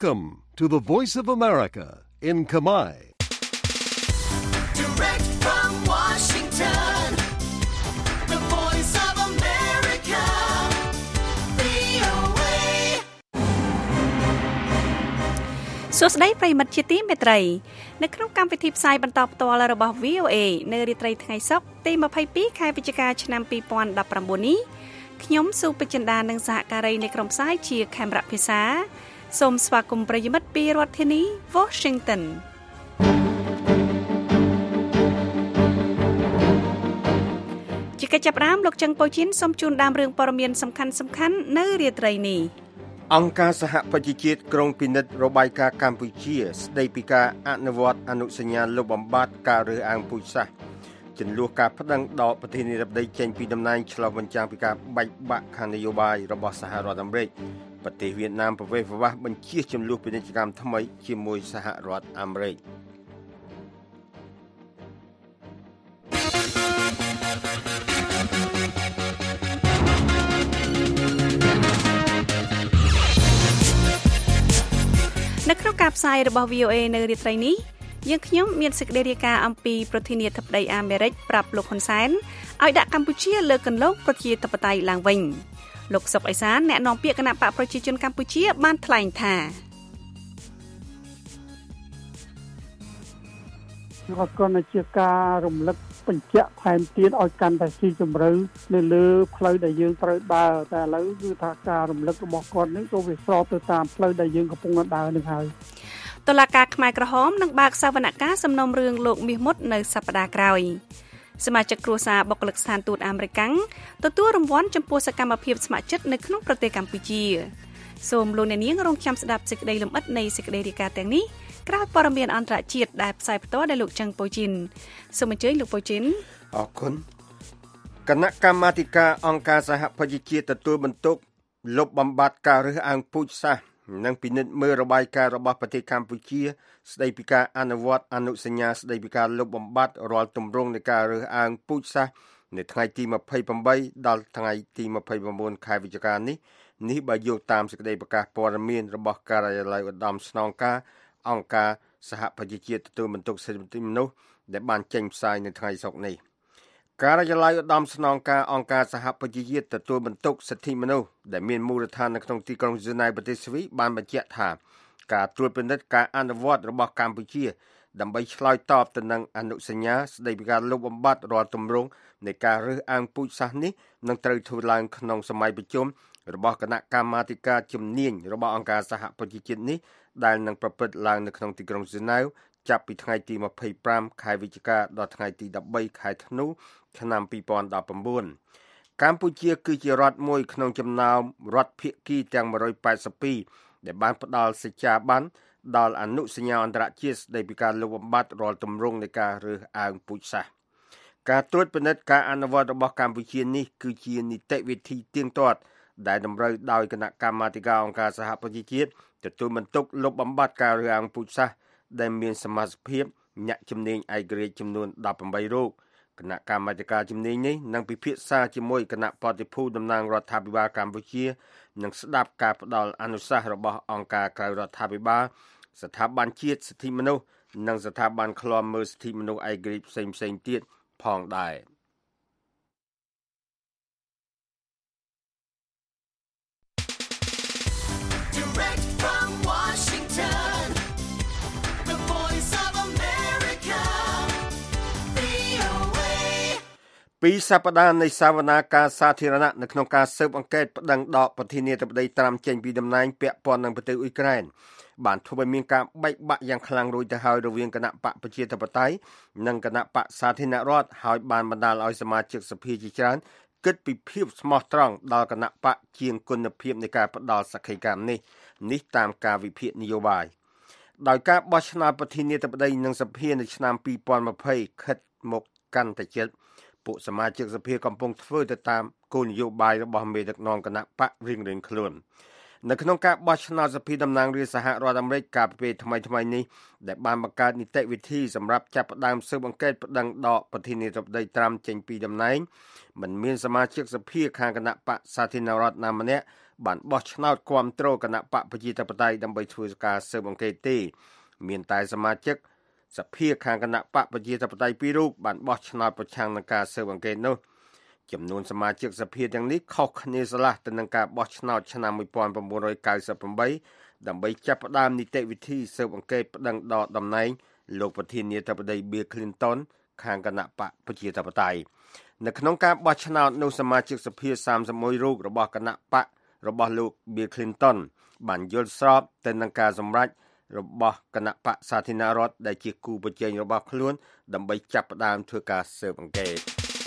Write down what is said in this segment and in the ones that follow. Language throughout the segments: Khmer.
Welcome to the Voice of America in Khmer. Direct from Washington, the Voice of America, VOA. សួស្តីប្រិយមិត្តជាទីមេត្រីនៅក្នុងកម្មវិធីផ្សាយបន្តផ្ទាល់របស់ VOA នៅរាត្រីថ្ងៃសុក្រទី22ខែវិច្ឆិកាឆ្នាំ2019នេះខ្ញុំស៊ូពេជ្ជន្តានិងសហការីនៃក្រុមផ្សាយជាខេមរៈភាសាសូមស្វាគមន៍ប្រិយមិត្តពីរដ្ឋធានី Washington ជាកិច្ចចាប់ផ្ដើមលោកចឹងប៉ូជីនសូមជូនដើមរឿងព័ត៌មានសំខាន់ៗនៅរាត្រីនេះអង្គការសហប្រជាជាតិក្រុងពិនិត្យរបាយការណ៍កម្ពុជាស្ដីពីការអនុវត្តអនុសញ្ញាលុបបំបាត់ការរើសអើងពូជសាសន៍ចំនួនការប្តឹងដល់ប្រធានាធិបតីចេញពីតំណែងឆ្លុះបញ្ចាំងពីការបែកបាក់ខាងនយោបាយរបស់សហរដ្ឋអាមេរិកប្រទេសវៀតណាមប្រវេសប្រវាសបញ្ជាចំនួនពាណិជ្ជកម្មថ្មីជាមួយសហរដ្ឋអាមេរិកនៅក្នុងការផ្សាយរបស់ VOA នៅរាត្រីនេះយើងខ្ញុំមានសេចក្តីរាយការណ៍អំពីប្រធានាធិបតីអាមេរិកប្រាប់លោកហ៊ុនសែនឲ្យដាក់កម្ពុជាលើកន្លងប្រជាធិបតេយ្យឡើងវិញលោកសុកអេសានអ្នកនាំពាក្យគណៈបកប្រជាជនកម្ពុជាបានថ្លែងថាអត់cònជាការរំលឹកបញ្ជាក់ថែមទៀតឲ្យកាន់តែស៊ីជម្រៅនៅលើផ្លូវដែលយើងត្រូវដើរតែឥឡូវគឺថាការរំលឹករបស់គាត់នេះក៏វាស្របទៅតាមផ្លូវដែលយើងកំពុងដើរនឹងហើយតុលាការខ្មែរក្រហមនឹងបើកសវនកម្មសំណុំរឿងលោកមាសមុតនៅសប្តាហ៍ក្រោយសមាជិកគ្រួសារបុគ្គលិកស្ថានទូតអាមេរិកទទួលរង្វាន់ចំពោះសកម្មភាពស្ម័គ្រចិត្តនៅក្នុងប្រទេសកម្ពុជាសូមលោកអ្នកនាងរងចាំស្ដាប់សេចក្តីលម្អិតនៃសេចក្តីរាយការណ៍ទាំងនេះក្រោយព័ត៌មានអន្តរជាតិដែលផ្សាយផ្ទាល់ដោយលោកចឹងប៉ូជីនសូមអញ្ជើញលោកប៉ូជីនអរគុណគណៈកម្មាធិការអង្គការសហប្រជាជាតិទទួលបន្ទុកលុបបំបាត់ការរើសអើងពូជសាសន៍និងពិនិត្យមើលរបាយការណ៍របស់ប្រទេសកម្ពុជាស្ដីពីការអនុវត្តអនុសញ្ញាស្ដីពីការលុបបំបាត់រាល់ទម្រង់នៃការរើសអើងពូជសាសន៍នៅថ្ងៃទី28ដល់ថ្ងៃទី29ខែវិច្ឆិកានេះបើយោងតាមសេចក្តីប្រកាសព័ត៌មានរបស់ការិយាល័យឧត្តមស្នងការអង្គការសហប្រជាជាតិទទួលបន្ទុកសិទ្ធិមនុស្សដែលបានចេញផ្សាយនៅថ្ងៃសុក្រនេះការិយាល័យឧត្តមស្នងការអង្គការសហប្រជាជាតិទទួលបន្ទុកសិទ្ធិមនុស្សដែលមានមូលដ្ឋាននៅក្នុងទីក្រុងហ្សឺណែវប្រទេសស្វីសបានបញ្ជាក់ថាការត្រួតពិនិត្យការអនុវត្តរបស់កម្ពុជាដើម្បីឆ្លើយតបទៅនឹងអនុសញ្ញាស្ដីពីការលុបបំបាត់រាល់ទម្រង់នៃការរើសអើងពូជសាសន៍នេះនឹងត្រូវធ្វើឡើងក្នុងសម័យប្រជុំរបស់គណៈកម្មាធិការជំនាញរបស់អង្គការសហប្រជាជាតិនេះដែលនឹងប្រព្រឹត្តឡើងនៅក្នុងទីក្រុងហ្សឺណែវចាប់ពីថ្ងៃទី25ខែវិច្ឆិកាដល់ថ្ងៃទី13ខែធ្នូឆ្នាំ2019កម្ពុជាគឺជារដ្ឋមួយក្នុងចំណោមរដ្ឋភាគីទាំង182ដែលបានផ្ដល់សេចក្ដីប័ណ្ណដល់អនុសញ្ញាអន្តរជាតិស្ដីពីការលុបបំបាត់រាល់ទម្រង់នៃការរើសអើងពូជសាសន៍ការត្រួតពិនិត្យការអនុវត្តរបស់កម្ពុជានេះគឺជានីតិវិធីទៀងទាត់ដែលតម្រូវដោយគណៈកម្មាធិការអង្គការសហប្រជាជាតិទទួលបន្ទុកលុបបំបាត់ការរើសអើងពូជសាសន៍ដែលមានសមាជិកអ្នកជំនាញឯករាជ្យចំនួន18រូបគណៈកម្មាធិការជំនាញនេះនឹងពិភាក្សាជាមួយគណៈបព្វភូតំណាងរដ្ឋាភិបាលកម្ពុជានិងស្ដាប់ការផ្ដល់អនុសាសន៍របស់អង្គការក្រៅរដ្ឋាភិបាលស្ថាប័នជាតិសិទ្ធិមនុស្សនិងស្ថាប័នឃ្លាំមើលសិទ្ធិមនុស្សឯករាជ្យផ្សេងៗទៀតផងដែរពីសប្តាហ៍នៃសវនាការសាធារណៈនៅក្នុងការស៊ើបអង្កេតប្តឹងដកប្រធានាធិបតីត្រាំចេញពីតំណែងពាក់ព័ន្ធនឹងប្រទេសអ៊ុយក្រែនបានធ្វើឲ្យមានការបែកបាក់យ៉ាងខ្លាំងរួចទៅហើយរវាងគណៈបកប្រជាធិបតេយ្យនិងគណៈបកសាធារណរដ្ឋហើយបានបណ្ដាលឲ្យសមាជិកសភាជាច្រើនគិតពីភាពស្មោះត្រង់ដល់គណៈបកជាងគុណភាពនៃការផ្ដល់សក្ខីកម្មនេះតាមការវិភាគនយោបាយដោយការបោះឆ្នោតប្រធានាធិបតីនិងសភានៅឆ្នាំ2020ខិតមកកាន់តែជិតពួកសមាជិកសភាកំពុងធ្វើទៅតាមគោលនយោបាយរបស់មេដឹកនាំគណៈបករៀងៗខ្លួននៅក្នុងការបោះឆ្នោតសភាតំណាងរាស្ត្រសហរដ្ឋអាមេរិកកាលពីពេលថ្មីៗនេះដែលបានបង្កើតនីតិវិធីសម្រាប់ចាប់ផ្ដើមស៊ើបអង្កេតប្តឹងដកប្រធានាធិបតីត្រាំចេញពីតំណែងមិនមានសមាជិកសភាខាងគណៈបកសាធារណរដ្ឋណាម្នាក់បានបោះឆ្នោតគាំទ្រគណៈបកប្រជាធិបតេយ្យដើម្បីធ្វើការស៊ើបអង្កេតទេមានតែសមាជិកសភាខាងគណៈបកប្រជាធិបតេយ្យ2រូបបានបោះឆ្នោតប្រឆាំងនឹងការស៊ើបអង្កេតនោះចំនួនសមាជិកសភាទាំងនេះខុសគ្នាស្រឡះទៅនឹងការបោះឆ្នោតឆ្នាំ1998ដើម្បីចាប់ផ្ដើមនីតិវិធីស៊ើបអង្កេតប្តឹងដកតំណែងលោកប្រធានាធិបតី Bill Clinton ខាងគណៈបកប្រជាធិបតេយ្យនៅក្នុងការបោះឆ្នោតនោះសមាជិកសភា31រូបរបស់គណៈបករបស់លោក Bill Clinton បានយល់ស្របទៅនឹងការសម្រេចរបស់គណៈបកសាធារណរដ្ឋដែលជាគូប្រជែងរបស់ខ្លួនដើម្បីចាប់ផ្ដើមធ្វើការស៊ើបអង្កេត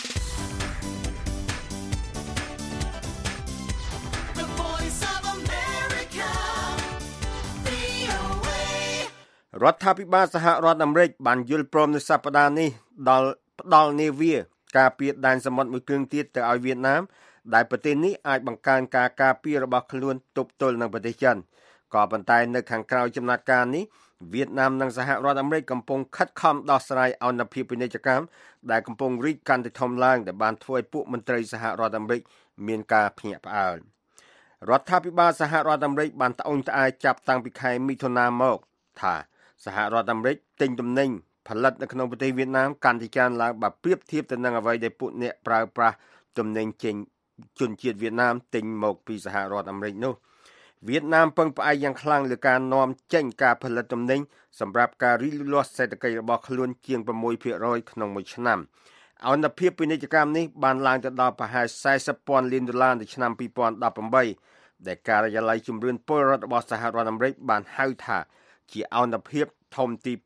រដ្ឋាភិបាលសហរដ្ឋអាមេរិកបានយល់ព្រមនៅសប្តាហ៍នេះផ្ដល់នាវាការពារដែនសមុទ្រមួយគ្រឿងទៀតទៅឲ្យវៀតណាមដែលប្រទេសនេះអាចបង្កើនការការពាររបស់ខ្លួនទប់ទល់នឹងប្រទេសចិនក៏ប៉ុន្តែនៅខាងក្រៅចំណាត់ការនេះវៀតណាមនិងសហរដ្ឋអាមេរិកកំពុងខិតខំដោះស្រាយអន្តរភាពពាណិជ្ជកម្មដែលកំពុងរីកកាន់តែធំឡើងដែលបានធ្វើឲ្យពួកមន្ត្រីសហរដ្ឋអាមេរិកមានការភ្ញាក់ផ្អើលរដ្ឋាភិបាលសហរដ្ឋអាមេរិកបានត្អូញត្អែរចាប់តាំងពីខែមិថុនាមកថាសហរដ្ឋអាមេរិកទិញទំនិញផលិតនៅក្នុងប្រទេសវៀតណាមកាន់តែកើនឡើងបើប្រៀបធៀបទៅនឹងអ្វីដែលពួកអ្នកប្រើប្រាស់ទំនិញចេញជនជាតិវៀតណាមទិញមកពីសហរដ្ឋអាមេរិកនោះវៀតណាមពឹងផ្អែកយ៉ាងខ្លាំងលើការនាំចេញការផលិតទំនិញសម្រាប់ការរីកលូតលាស់សេដ្ឋកិច្ចរបស់ខ្លួនជាង 6% ក្នុងមួយឆ្នាំអន្តរភាពពាណិជ្ជកម្មនេះបានឡើងទៅដល់ប្រហែល $40,000 លាននៅឆ្នាំ2018ដែលការិយាល័យជំរឿនពលរដ្ឋរបស់សហរដ្ឋអាមេរិកបានហៅថាជាអន្តរភាពធំទី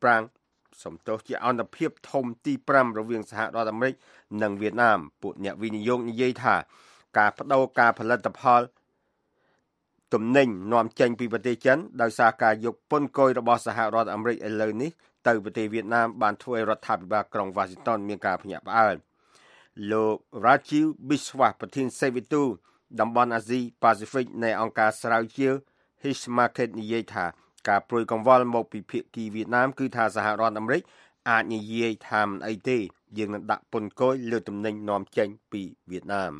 5រវាងសហរដ្ឋអាមេរិកនិងវៀតណាមពួកអ្នកវិនិយោគនិយាយថាការបដូរការផលិតផលទំនិញនាំចេញពីប្រទេសចិនដោយសារការយកពន្ធគយរបស់សហរដ្ឋអាមេរិកឥឡូវនេះទៅប្រទេសវៀតណាមបានធ្វើឲ្យរដ្ឋាភិបាលក្រុង Washington មានការភ្ញាក់ផ្អើលលោក Rajiv Biswas ប្រធានសេវាទូតតំបន់អាស៊ីប៉ាស៊ីហ្វិកនៃអង្គការស្រាវជ្រាវ His Market និយាយថាការព្រួយកង្វល់មកពីភាគីវៀតណាមគឺថាសហរដ្ឋអាមេរិកអាចនិយាយថាមិនអីទេយើងនឹងដាក់ពន្ធគយលើទំនិញនាំចេញពីវៀតណាម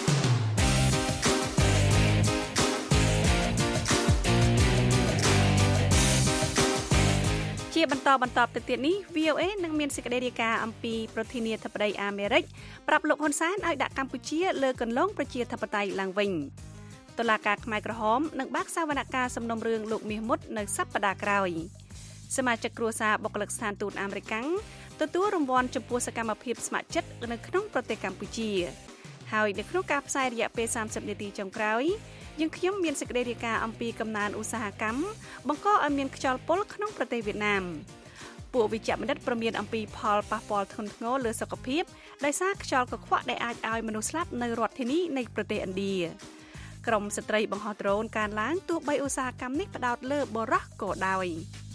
ជាបន្តទៅទៀតនេះ VOA នឹងមានសេចក្តីរាយការណ៍អំពីប្រធានាធិបតីអាមេរិកប្រាប់លោកហ៊ុនសែនឲ្យដាក់កម្ពុជាលើគន្លងប្រជាធិបតេយ្យឡើងវិញតុលាការខ្មែរក្រហមនឹងបើកសវនកម្មសំណុំរឿងលោកមាសមុតនៅសប្តាហ៍ក្រោយសមាជិកគ្រួសារបុគ្គលិកស្ថានទូតអាមេរិកទទួលរង្វាន់ចំពោះសកម្មភាពស្ម័គ្រចិត្តនៅក្នុងប្រទេសកម្ពុជាហើយនៅក្នុងការផ្សាយរយៈពេល30នាទីចុងក្រោយយើងខ្ញុំមានសេចក្តីរាយការណ៍អំពីកំណើនឧស្សាហកម្មបង្កឲ្យមានខ្យល់ពុលក្នុងប្រទេសវៀតណាមពួកវិជ្ជបណ្ឌិតប្រមានអំពីផលប៉ះពាល់ធ្ងន់ធ្ងរលើសុខភាពដោយសារខ្យល់កខ្វក់ដែលអាចឲ្យមនុស្សស្លាប់នៅរដ្ឋធានីនៃប្រទេសឥណ្ឌាក្រុមស្ត្រីបង្ហោះដ្រូនកើនឡើងទោះបីឧស្សាហកម្មនេះផ្ដោតលើបុរសក៏ដោយ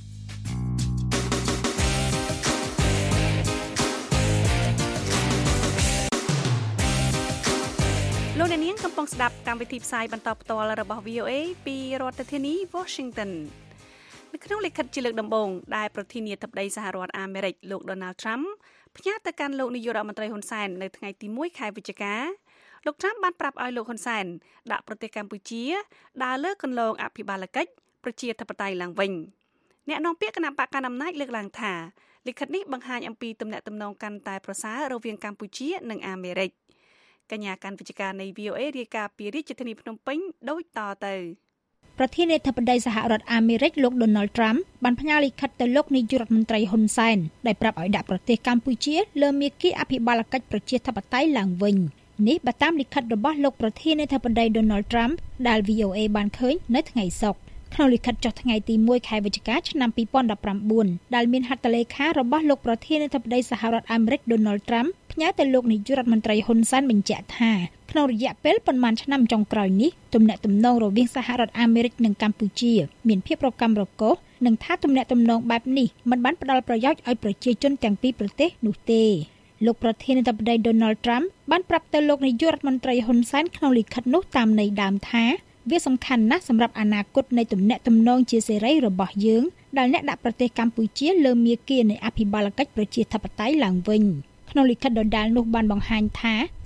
លោកអ្នកនាងកំពុងស្ដាប់កម្មវិធីផ្សាយបន្តផ្ទាល់របស់ VOA ពីរដ្ឋធានី Washington នៅក្នុងលិខិតជាលើកដំបូងដែលប្រធានាធិបតីសហរដ្ឋអាមេរិកលោក Donald Trump ផ្ញើទៅកាន់លោកនាយករដ្ឋមន្ត្រីហ៊ុនសែននៅថ្ងៃទី1ខែវិច្ឆិកាលោក Trump បានប្រាប់ឲ្យលោកហ៊ុនសែនដាក់ប្រទេសកម្ពុជាដើរលើគន្លងអភិបាលកិច្ចប្រជាធិបតេយ្យឡើងវិញអ្នកនាំពាក្យគណៈបកកណ្ដាលអំណាចលើកឡើងថាលិខិតនេះបង្ហាញអំពីទំនាក់ទំនងកាន់តែប្រសើររវាងកម្ពុជានិងអាមេរិកកញ្ញាកាន់វិជ្ជការនៃ VOA រាយការណ៍ពីរាជធានីភ្នំពេញដូចតទៅប្រធានាធិបតីសហរដ្ឋអាមេរិកលោក Donald Trump បានផ្ញើលិខិតទៅលោកនាយករដ្ឋមន្ត្រីហ៊ុនសែនដែលប្រាប់ឲ្យដាក់ប្រទេសកម្ពុជាលើមាគ៌ាអភិបាលកិច្ចប្រជាធិបតេយ្យឡើងវិញនេះបើតាមលិខិតរបស់លោកប្រធានាធិបតី Donald Trump ដែល VOA បានឃើញនៅថ្ងៃសុក្រក្នុងលិខិតចុះថ្ងៃទី1ខែវិច្ឆិកាឆ្នាំ2019ដែលមានហត្ថលេខារបស់លោកប្រធានាធិបតីសហរដ្ឋអាមេរិក Donald Trump ផ្ញើទៅលោកនាយករដ្ឋមន្ត្រីហ៊ុនសែនបញ្ជាក់ថាក្នុងរយៈពេលប៉ុន្មានឆ្នាំចុងក្រោយនេះទំនាក់ទំនងរវាងសហរដ្ឋអាមេរិកនិងកម្ពុជាមានភាពរកាំរកូសនិងថាទំនាក់ទំនងបែបនេះមិនបានផ្ដល់ប្រយោជន៍ឲ្យប្រជាជនទាំងពីរប្រទេសនោះទេលោកប្រធានាធិបតី Donald Trump បានប្រាប់ទៅលោកនាយករដ្ឋមន្ត្រីហ៊ុនសែនក្នុងលិខិតនោះតាមន័យដើមថាវាសំខាន់ណាស់សម្រាប់អនាគតនៃទំនាក់ទំនងជាសេរីរបស់យើងដែលអ្នកដាក់ប្រទេសកម្ពុជាលើមាគ៌ានៃអភិបាលកិច្ចប្រជាធិបតេយ្យឡើងវិញក្នុងលិខិតដដែលនោះបានបង្ហាញថា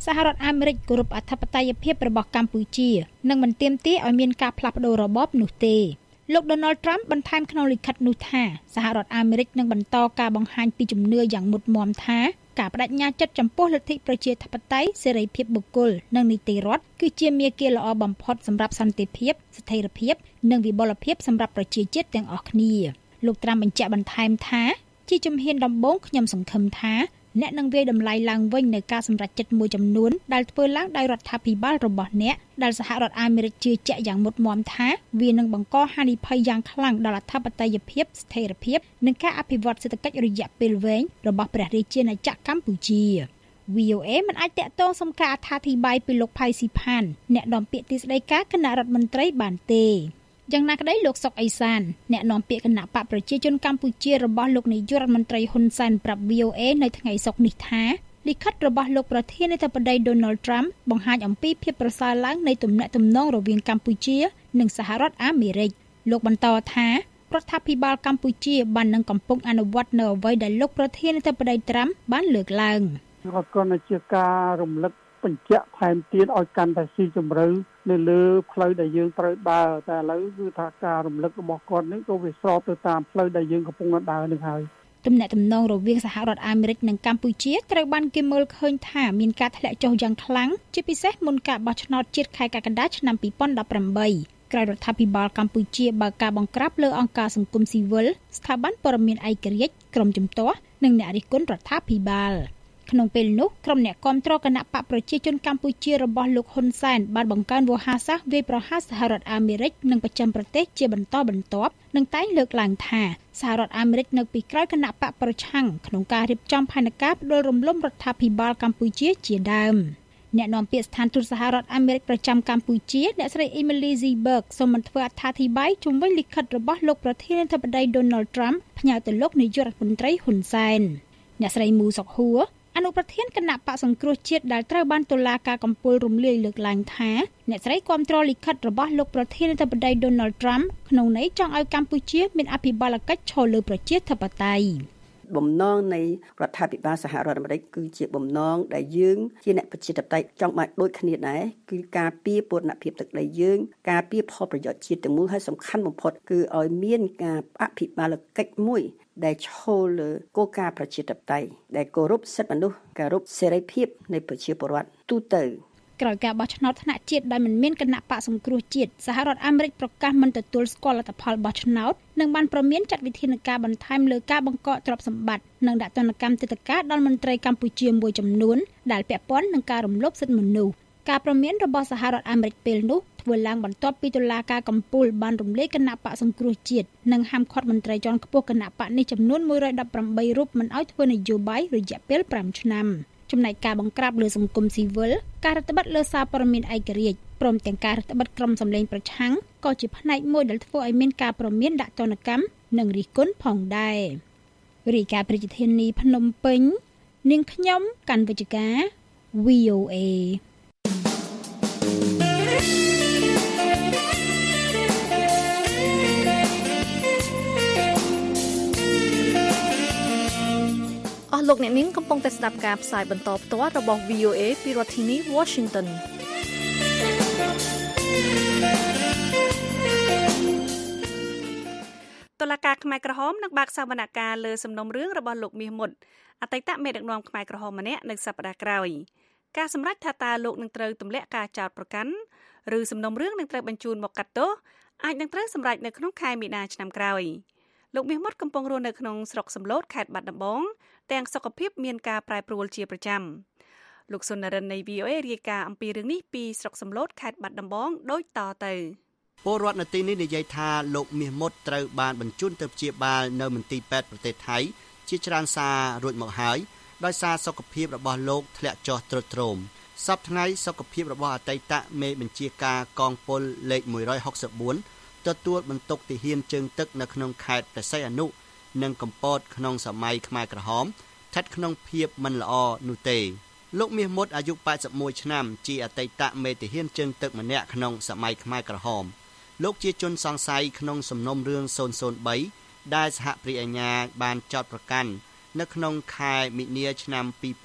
សហរដ្ឋអាមេរិកគោរពអធិបតេយ្យភាពរបស់កម្ពុជានិងមិនទាមទារឲ្យមានការផ្លាស់ប្តូររបបនោះទេលោក Donald Trump បន្ថែមក្នុងលិខិតនោះថាសហរដ្ឋអាមេរិកនឹងបន្តការបង្ហាញពីជំនឿយ៉ាងមុតមាំថាការបដិញ្ញាចិត្តចំពោះលទ្ធិប្រជាធិបតេយ្យសេរីភាពបុគ្គលនិងនីតិរដ្ឋគឺជាមាគ៌ាល្អបំផុតសម្រាប់សន្តិភាពស្ថិរភាពនិងវិបុលភាពសម្រាប់ប្រជាជាតិទាំងអស់គ្នាលោក Trump បញ្ជាក់បន្ថែមថាជាជំហានដំបូងខ្ញុំសង្ឃឹមថាអ្នកនឹងវាយតម្លៃឡើងវិញនៅការសម្រេចចិត្តមួយចំនួនដែលធ្វើឡើងដោយរដ្ឋាភិបាលរបស់អ្នកដែលសហរដ្ឋអាមេរិកជឿជាក់យ៉ាងមុតមាំថាវានឹងបង្កហានិភ័យយ៉ាងខ្លាំងដល់អធិបតេយ្យភាពស្ថិរភាពនិងការអភិវឌ្ឍសេដ្ឋកិច្ចរយៈពេលវែងរបស់ព្រះរាជាណាចក្រកម្ពុជា VOA មិនអាចតាក់ទងសុំការអត្ថាធិប្បាយពីលោកផៃស៊ីផានអ្នកនាំពាក្យទីស្តីការគណៈរដ្ឋមន្ត្រីបានទេយ៉ាងណាក្តីលោកសុកអេសានអ្នកនាំពាក្យគណៈបកប្រជាជនកម្ពុជារបស់លោកនាយករដ្ឋមន្ត្រីហ៊ុនសែនប្រាប់ VOA នៅថ្ងៃសុក្រនេះថាលិខិតរបស់លោកប្រធានាធិបតី Donald Trump បង្ហាញអំពីភាពប្រសើរឡើងនៃទំនាក់ទំនងរវាងកម្ពុជានិងសហរដ្ឋអាមេរិកលោកបន្តថារដ្ឋាភិបាលកម្ពុជាបាននឹងកំពុងអនុវត្តនៅអ្វីដែលលោកប្រធានាធិបតី Trump បានលើកឡើងក៏គ្រាន់តែជាការរំលឹកបញ្ជាក់ថែមទៀតឲ្យកាន់តែស៊ីជម្រៅនៅលើផ្លូវដែលយើងត្រូវដើរតែឥឡូវគឺថាការរំលឹករបស់គាត់នេះក៏វាស្របទៅតាមផ្លូវដែលយើងកំពុងដើរនឹងហើយទំនាក់ទំនងរវាងសហរដ្ឋអាមេរិកនិងកម្ពុជាត្រូវបានគេមើលឃើញថាមានការធ្លាក់ចុះយ៉ាងខ្លាំងជាពិសេសមុនការបោះឆ្នោតជាតិខែកក្កដាឆ្នាំ2018ក្រោយរដ្ឋាភិបាលកម្ពុជាបើកការបង្ក្រាបលើអង្គការសង្គមស៊ីវិលស្ថាប័នព័ត៌មានឯករាជ្យក្រុមជំទាស់និងអ្នករិះគន់រដ្ឋាភិបាលក្នុងពេលនោះក្រុមអ្នកគាំទ្រគណៈបកប្រជាជនកម្ពុជារបស់លោកហ៊ុនសែនបានបង្កើនវោហារសាស្ត្រវាយប្រហារសហរដ្ឋអាមេរិកនិងប្រចាំប្រទេសជាបន្តបន្ទាប់និងតែងលើកឡើងថាសហរដ្ឋអាមេរិកនៅពីក្រោយគណៈបកប្រឆាំងក្នុងការរៀបចំផែនការផ្ដួលរំលំរដ្ឋាភិបាលកម្ពុជាជាដើមអ្នកនាំពាក្យស្ថានទូតសហរដ្ឋអាមេរិកប្រចាំកម្ពុជាអ្នកស្រី Emily Ziberg សូមមិនធ្វើអត្ថាធិប្បាយជុំវិញលិខិតរបស់លោកប្រធានាធិបតី Donald Trump ផ្ញើទៅលោកនាយករដ្ឋមន្ត្រីហ៊ុនសែនអ្នកស្រីមូសុកហួរអនុប្រធានគណៈបកសង្គ្រោះជាតិដែលត្រូវបានតុលាការកំពូលរំលាយលើកឡើងថាអ្នកស្រីគាំទ្រលិខិតរបស់លោកប្រធានាធិបតី Donald Trump ក្នុងន័យចង់ឲ្យកម្ពុជាមានអភិបាលកិច្ចឈរលើប្រជាធិបតេយ្យបំណងនៃរដ្ឋាភិបាលសហរដ្ឋអាមេរិកគឺជាបំណងដែលយើងជាអ្នកប្រជាធិបតេយ្យចង់បានដូចគ្នាដែរគឺការពារបូរណភាពទឹកដីយើងការពារផលប្រយោជន៍ជាតិទាំងមូលហើយសំខាន់បំផុតគឺឲ្យមានការអភិបាលកិច្ចមួយដែលឈលលើគោលការណ៍ប្រជាធិបតេយ្យដែលគោរពសិទ្ធិមនុស្សគោរពសេរីភាពនៃប្រជាពលរដ្ឋទូទៅក្រោយការបោះឆ្នោតថ្នាក់ជាតិដែលមិនមានគណៈបកសង្គ្រោះជាតិសហរដ្ឋអាមេរិកប្រកាសមិនទទួលស្គាល់លទ្ធផលបោះឆ្នោតនិងបានប្រមានចាត់វិធានការបន្ថែមលើការបង្កកទ្រព្យសម្បត្តិនិងដាក់ទណ្ឌកម្មទិដ្ឋាការដល់មន្ត្រីកម្ពុជាមួយចំនួនដែលពាក់ព័ន្ធនឹងការរំលោភសិទ្ធិមនុស្សការប្រមានរបស់សហរដ្ឋអាមេរិកពេលនោះធ្វើឡើងបន្ទាប់ពីតុលាការកំពូលបានរំលាយគណៈបកសង្គ្រោះជាតិនិងហាមឃាត់មន្ត្រីជាន់ខ្ពស់គណៈបកនេះចំនួន118រូបមិនឲ្យធ្វើនយោបាយរយៈពេល5ឆ្នាំចំណែកការបង្ក្រាបលើសង្គមស៊ីវិលការរដ្ឋបិទលើសារព័ត៌មានឯករាជ្យព្រមទាំងការរដ្ឋបិទក្រុមសម្លេងប្រឆាំងក៏ជាផ្នែកមួយដែលធ្វើឲ្យមានការប្រមានដាក់ទណ្ឌកម្មនិងរិះគន់ផងដែររាយការណ៍ប្រជាធានីភ្នំពេញនាងខ្ញុំកាន់វិជ្ជការ VOA លោកអ្នកនាងកំពុងតែស្ដាប់ការផ្សាយបន្តផ្ទាល់របស់ VOA ពីរដ្ឋធានី Washington តុលាការខ្មែរក្រហមនឹងបើកសវនកម្មលើសំណុំរឿងរបស់លោកមាសមុតអតីតមេដឹកនាំខ្មែរក្រហមម្នាក់នៅសប្តាហ៍ក្រោយការសម្រេចថាតើលោកនឹងត្រូវទម្លាក់ការចោទប្រកាន់ឬសំណុំរឿងនឹងត្រូវបញ្ជូនមកកាត់ទោសអាចនឹងត្រូវសម្រេចនៅក្នុងខែមីនាឆ្នាំក្រោយលោកមាសមុតកំពុងរស់នៅក្នុងស្រុកសំឡូតខេត្តបាត់ដំបងទាំងសុខភាពមានការប្រែប្រួលជាប្រចាំលោកសុននរិននៃ VOA រាយការណ៍អំពីរឿងនេះពីស្រុកសំឡូតខេត្តបាត់ដំបងដូចតទៅពលរដ្ឋនៅទីនេះនិយាយថាលោកមាសមុតត្រូវបានបញ្ជូនទៅព្យាបាលនៅមន្ទីរពេទ្យប្រទេសថៃជាច្រើនសាររួចមកហើយដោយសារសុខភាពរបស់លោកធ្លាក់ចុះទ្រុឌទ្រោមសប្តាហ៍ថ្ងៃសុខភាពរបស់អតីតមេបញ្ជាការកងពលលេខ164ទទួលបន្ទុកទាហានជើងទឹកនៅក្នុងខេត្តព្រះសីហនុនិងកំពតក្នុងសម័យខ្មែរក្រហមស្ថិតក្នុងភាពមិនល្អនោះទេលោកមាសមុតអាយុ81ឆ្នាំជាអតីតមេទាហានជើងទឹកម្នាក់ក្នុងសម័យខ្មែរក្រហមលោកជាជនសង្ស័យក្នុងសំណុំរឿង003ដែលសហព្រាអាជ្ញាបានចោទប្រកាន់នៅក្នុងខែមិនិនាឆ្នាំ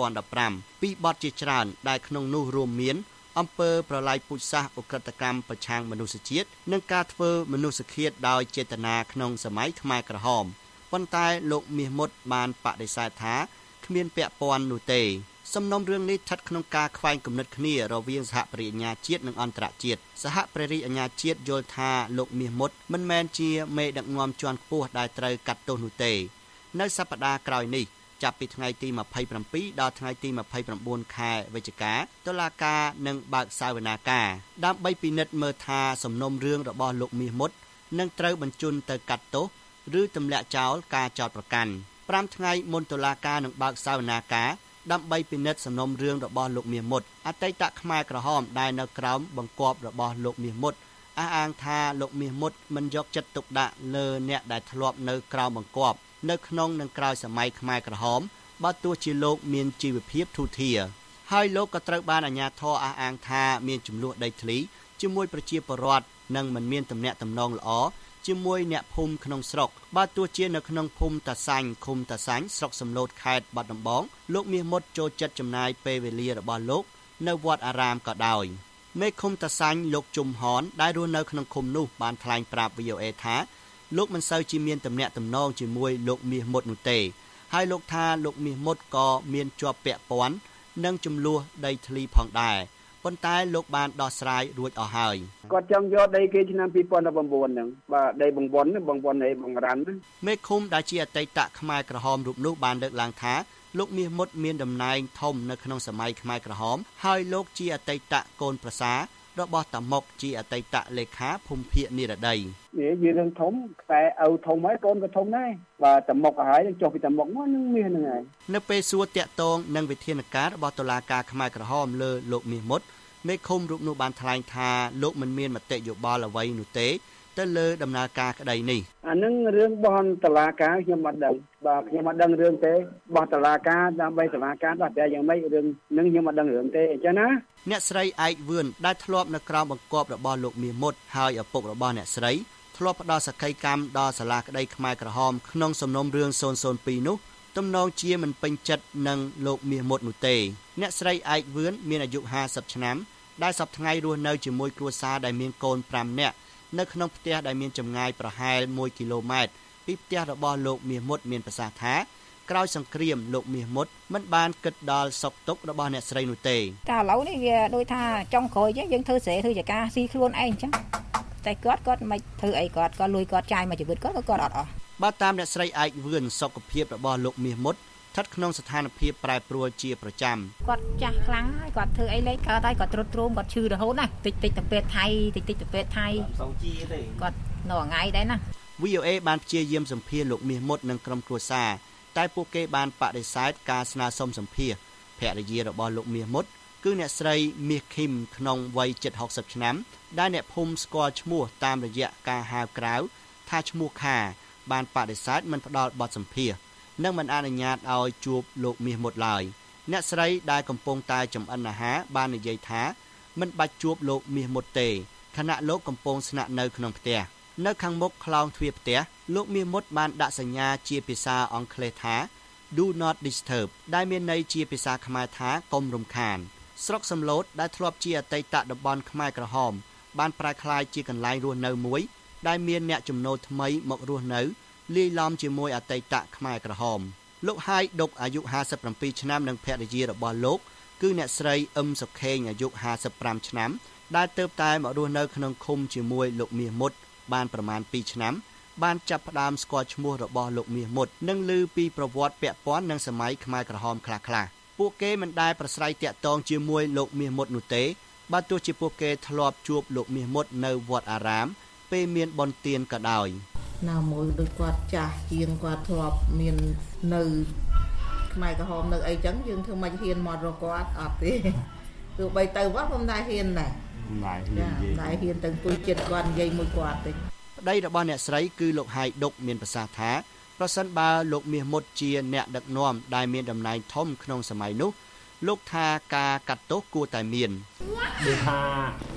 2015ពីបទជាច្រើនដែលក្នុងនោះរួមមានអំពើប្រល័យពូជសាសន៍ឧក្រិដ្ឋកម្មប្រឆាំងមនុស្សជាតិនិងការធ្វើមនុស្សឃាតដោយចេតនាក្នុងសម័យខ្មែរក្រហមប៉ុន្តែលោកមាសមុតបានបដិសេធថាគ្មានពាក់ព័ន្ធនោះទេសំណុំរឿងនេះស្ថិតក្នុងការខ្វែងគំនិតគ្នារវាងសហព្រះរាជអាជ្ញាជាតិនិងអន្តរជាតិសហព្រះរាជអាជ្ញាជាតិយល់ថាលោកមាសមុតមិនមែនជាមេដឹកនាំជាន់ខ្ពស់ដែលត្រូវកាត់ទោសនោះទេនៅសប្តាហ៍ក្រោយនេះចាប់ពីថ្ងៃទី27ដល់ថ្ងៃទី29ខែវិច្ឆិកាតុលាការនឹងបើកសវនាការដើម្បីពិនិត្យមើលថាសំណុំរឿងរបស់លោកមាសមុតនឹងត្រូវបញ្ជូនទៅកាត់ទោសឬទម្លាក់ចោលការចោទប្រកាន់5ថ្ងៃមុនតុលាការនឹងបើកសវនាការដើម្បីពិនិត្យសំណុំរឿងរបស់លោកមាសមុតអតីតខ្មែរក្រហមដែលនៅក្រោមបង្គាប់របស់លោកមាសមុតអះអាងថាលោកមាសមុតមិនយកចិត្តទុកដាក់លើអ្នកដែលធ្លាប់នៅក្រោមបង្គាប់នៅក្នុងនិងក្រោយសម័យខ្មែរក្រហមបើទោះជាលោកមានជីវភាពធូរធារហើយលោកក៏ត្រូវបានអាជ្ញាធរអះអាងថាមានចំនួនដីធ្លីជាមួយប្រជាពលរដ្ឋនិងមិនមានទំនាក់ទំនងល្អជាមួយអ្នកភូមិក្នុងស្រុកបើទោះជានៅក្នុងភូមិតាសាញ់ឃុំតាសាញ់ស្រុកសំឡូតខេត្តបាត់ដំបងលោកមាសមុតចូលចិត្តចំណាយពេលវេលារបស់លោកនៅវត្តអារាមក៏ដោយមេឃុំតាសាញ់លោកជុំហនដែលរស់នៅក្នុងឃុំនោះបានថ្លែងប្រាប់ VOA ថាលោកមិនសូវជាមានទំនាក់ទំនងជាមួយលោកមាសមុតនោះទេហើយលោកថាលោកមាសមុតក៏មានជាប់ពាក់ព័ន្ធនឹងចំនួនដីធ្លីផងដែរប៉ុន្តែលោកបានដោះស្រាយរួចអស់ហើយគាត់ចង់យកដីគេឆ្នាំ2019ហ្នឹងបាទដីបងវ៉ុនឯបងរ៉ាន់មេឃុំដែលជាអតីតខ្មែរក្រហមរូបនោះបានលើកឡើងថាលោកមាសមុតមានតំណែងធំនៅក្នុងសម័យខ្មែរក្រហមហើយលោកជាអតីតកូនប្រសារបស់តាមុកជាអតីតលេខាភូមិភាគនិរដីនេះជារឿងធំតែឪធំហើយកូនក៏ធំដែរបាទតាមុកហើយចុះពីតាមុកមកនឹងមាសហ្នឹងហើយនៅពេលសួរតាក់ទងនឹងវិធានការរបស់តុលាការខ្មែរក្រហមលើលោកមាសមុតមេឃុំរូបនោះបានថ្លែងថាលោកមិនមានមតិយោបល់អ្វីនោះទេទៅលើដំណើរការក្តីនេះអានឹងរឿងរបស់តុលាការខ្ញុំអត់ដឹងបាទខ្ញុំអត់ដឹងរឿងទេរបស់តុលាការដើម្បីតុលាការដោះស្រាយយ៉ាងម៉េចរឿងនឹងខ្ញុំអត់ដឹងរឿងទេអញ្ចឹងណាអ្នកស្រីឯកវឿនដែលធ្លាប់នៅក្រោមបង្គាប់របស់លោកមាសមុតហើយឪពុករបស់អ្នកស្រីធ្លាប់ផ្ដល់សក្ខីកម្មដល់សាលាក្តីខ្មែរក្រហមក្នុងសំណុំរឿង002នោះទំនងជាមិនពេញចិត្តនឹងលោកមាសមុតនោះទេអ្នកស្រីឯកវឿនមានអាយុ50ឆ្នាំដែលសប្តាហ៍ថ្ងៃរស់នៅជាមួយគ្រួសារដែលមានកូន5នាក់នៅក្នុងផ្ទះដែលមានចម្ងាយប្រហែល1គីឡូម៉ែត្រពីផ្ទះរបស់លោកមាសមុតមានប្រសាសន៍ថាក្រោយសង្គ្រាមលោកមាសមុតមិនបានគិតដល់សុខទុក្ខរបស់អ្នកស្រីនោះទេតែឥឡូវនេះវាដូចថាចុងក្រោយយើងធ្វើស្រែធ្វើចការស៊ីខ្លួនឯងអញ្ចឹងតែគាត់មិនធ្វើអីគាត់លុយគាត់ចាយមកជីវិតគាត់អត់អស់បើតាមអ្នកស្រីឯកវឿនសុខភាពរបស់លោកមាសមុតស្ថិតក្នុងស្ថានភាពប្រែប្រួលជាប្រចាំគាត់ចាស់ខ្លាំងហើយគាត់ធ្វើអីលេខកើតហើយគាត់ទ្រុឌទ្រោមគាត់ឈឺរហូតណាតិចទៅពេទ្យថៃតិចទៅពេទ្យថៃសូវជាទេគាត់នៅថ្ងៃដែរណា VOA បានព្យាយាមសម្ភាសន៍លោកមាសមុតនិងក្រុមគ្រួសារតែពួកគេបានបដិសេធការស្នើសុំសម្ភាសន៍ភរិយារបស់លោកមាសមុតគឺអ្នកស្រីមាសឃីមក្នុងវ័យ70-60ឆ្នាំដែលអ្នកភូមិស្គាល់ឈ្មោះតាមរយៈការហៅក្រៅថាឈ្មោះខាបានបដិសេធមិនផ្ដល់បទសម្ភាសន៍និងមិនអនុញ្ញាតឲ្យជួបលោកមាសមុតឡើយអ្នកស្រីដែលកំពុងតែចម្អិនអាហារបាននិយាយថាមិនបាច់ជួបលោកមាសមុតទេខណៈលោកកំពុងស្នាក់នៅក្នុងផ្ទះនៅខាងមុខខ្លោងទ្វារផ្ទះលោកមាសមុតបានដាក់សញ្ញាជាភាសាអង់គ្លេសថា Do not disturb ដែលមានន័យជាភាសាខ្មែរថាកុំរំខានស្រុកសំឡូតដែលធ្លាប់ជាអតីតតំបន់ខ្មែរក្រហមបានប្រែក្លាយជាកន្លែងរស់នៅមួយដែលមានអ្នកចំណូលថ្មីមករស់នៅលាយឡំជាមួយអតីតខ្មែរក្រហមលោកហាយដុកអាយុ57ឆ្នាំនិងភរិយារបស់លោកគឺអ្នកស្រីអឹមសុខេងអាយុ55ឆ្នាំដែលទើបតែមករស់នៅក្នុងឃុំជាមួយលោកមាសមុតបានប្រមាណ2ឆ្នាំបានចាប់ផ្ដើមស្គាល់ឈ្មោះរបស់លោកមាសមុតនិងឮពីប្រវត្តិពាក់ព័ន្ធនឹងសម័យខ្មែរក្រហមខ្លះៗពួកគេមិនដែលប្រស្រ័យតាក់ទងជាមួយលោកមាសមុតនោះទេបើទោះជាពួកគេធ្លាប់ជួបលោកមាសមុតនៅវត្តអារាមពេលមានបុណ្យទានក៏ដោយណាមួយដូចគាត់ចាស់ជាងគាត់ធ្លាប់មាននៅខ្មែរក្រហមនៅអីចឹងយើងធ្វើមិនហ៊ានមករកគាត់អត់ទេទោះបីទៅវត្តមិនដែរហ៊ានដែរដែរហ៊ានទៅអង្គុយចិត្តគាត់និយាយមួយគាត់ទេប្តីរបស់អ្នកស្រីគឺលោកហាយដុកមានប្រសាសន៍ថាប្រសិនបើលោកមាសមុតជាអ្នកដឹកនាំដែលមានតំណែងធំក្នុងសម័យនោះលោកថាការកាត់ទោសគួរតែមានដូចថា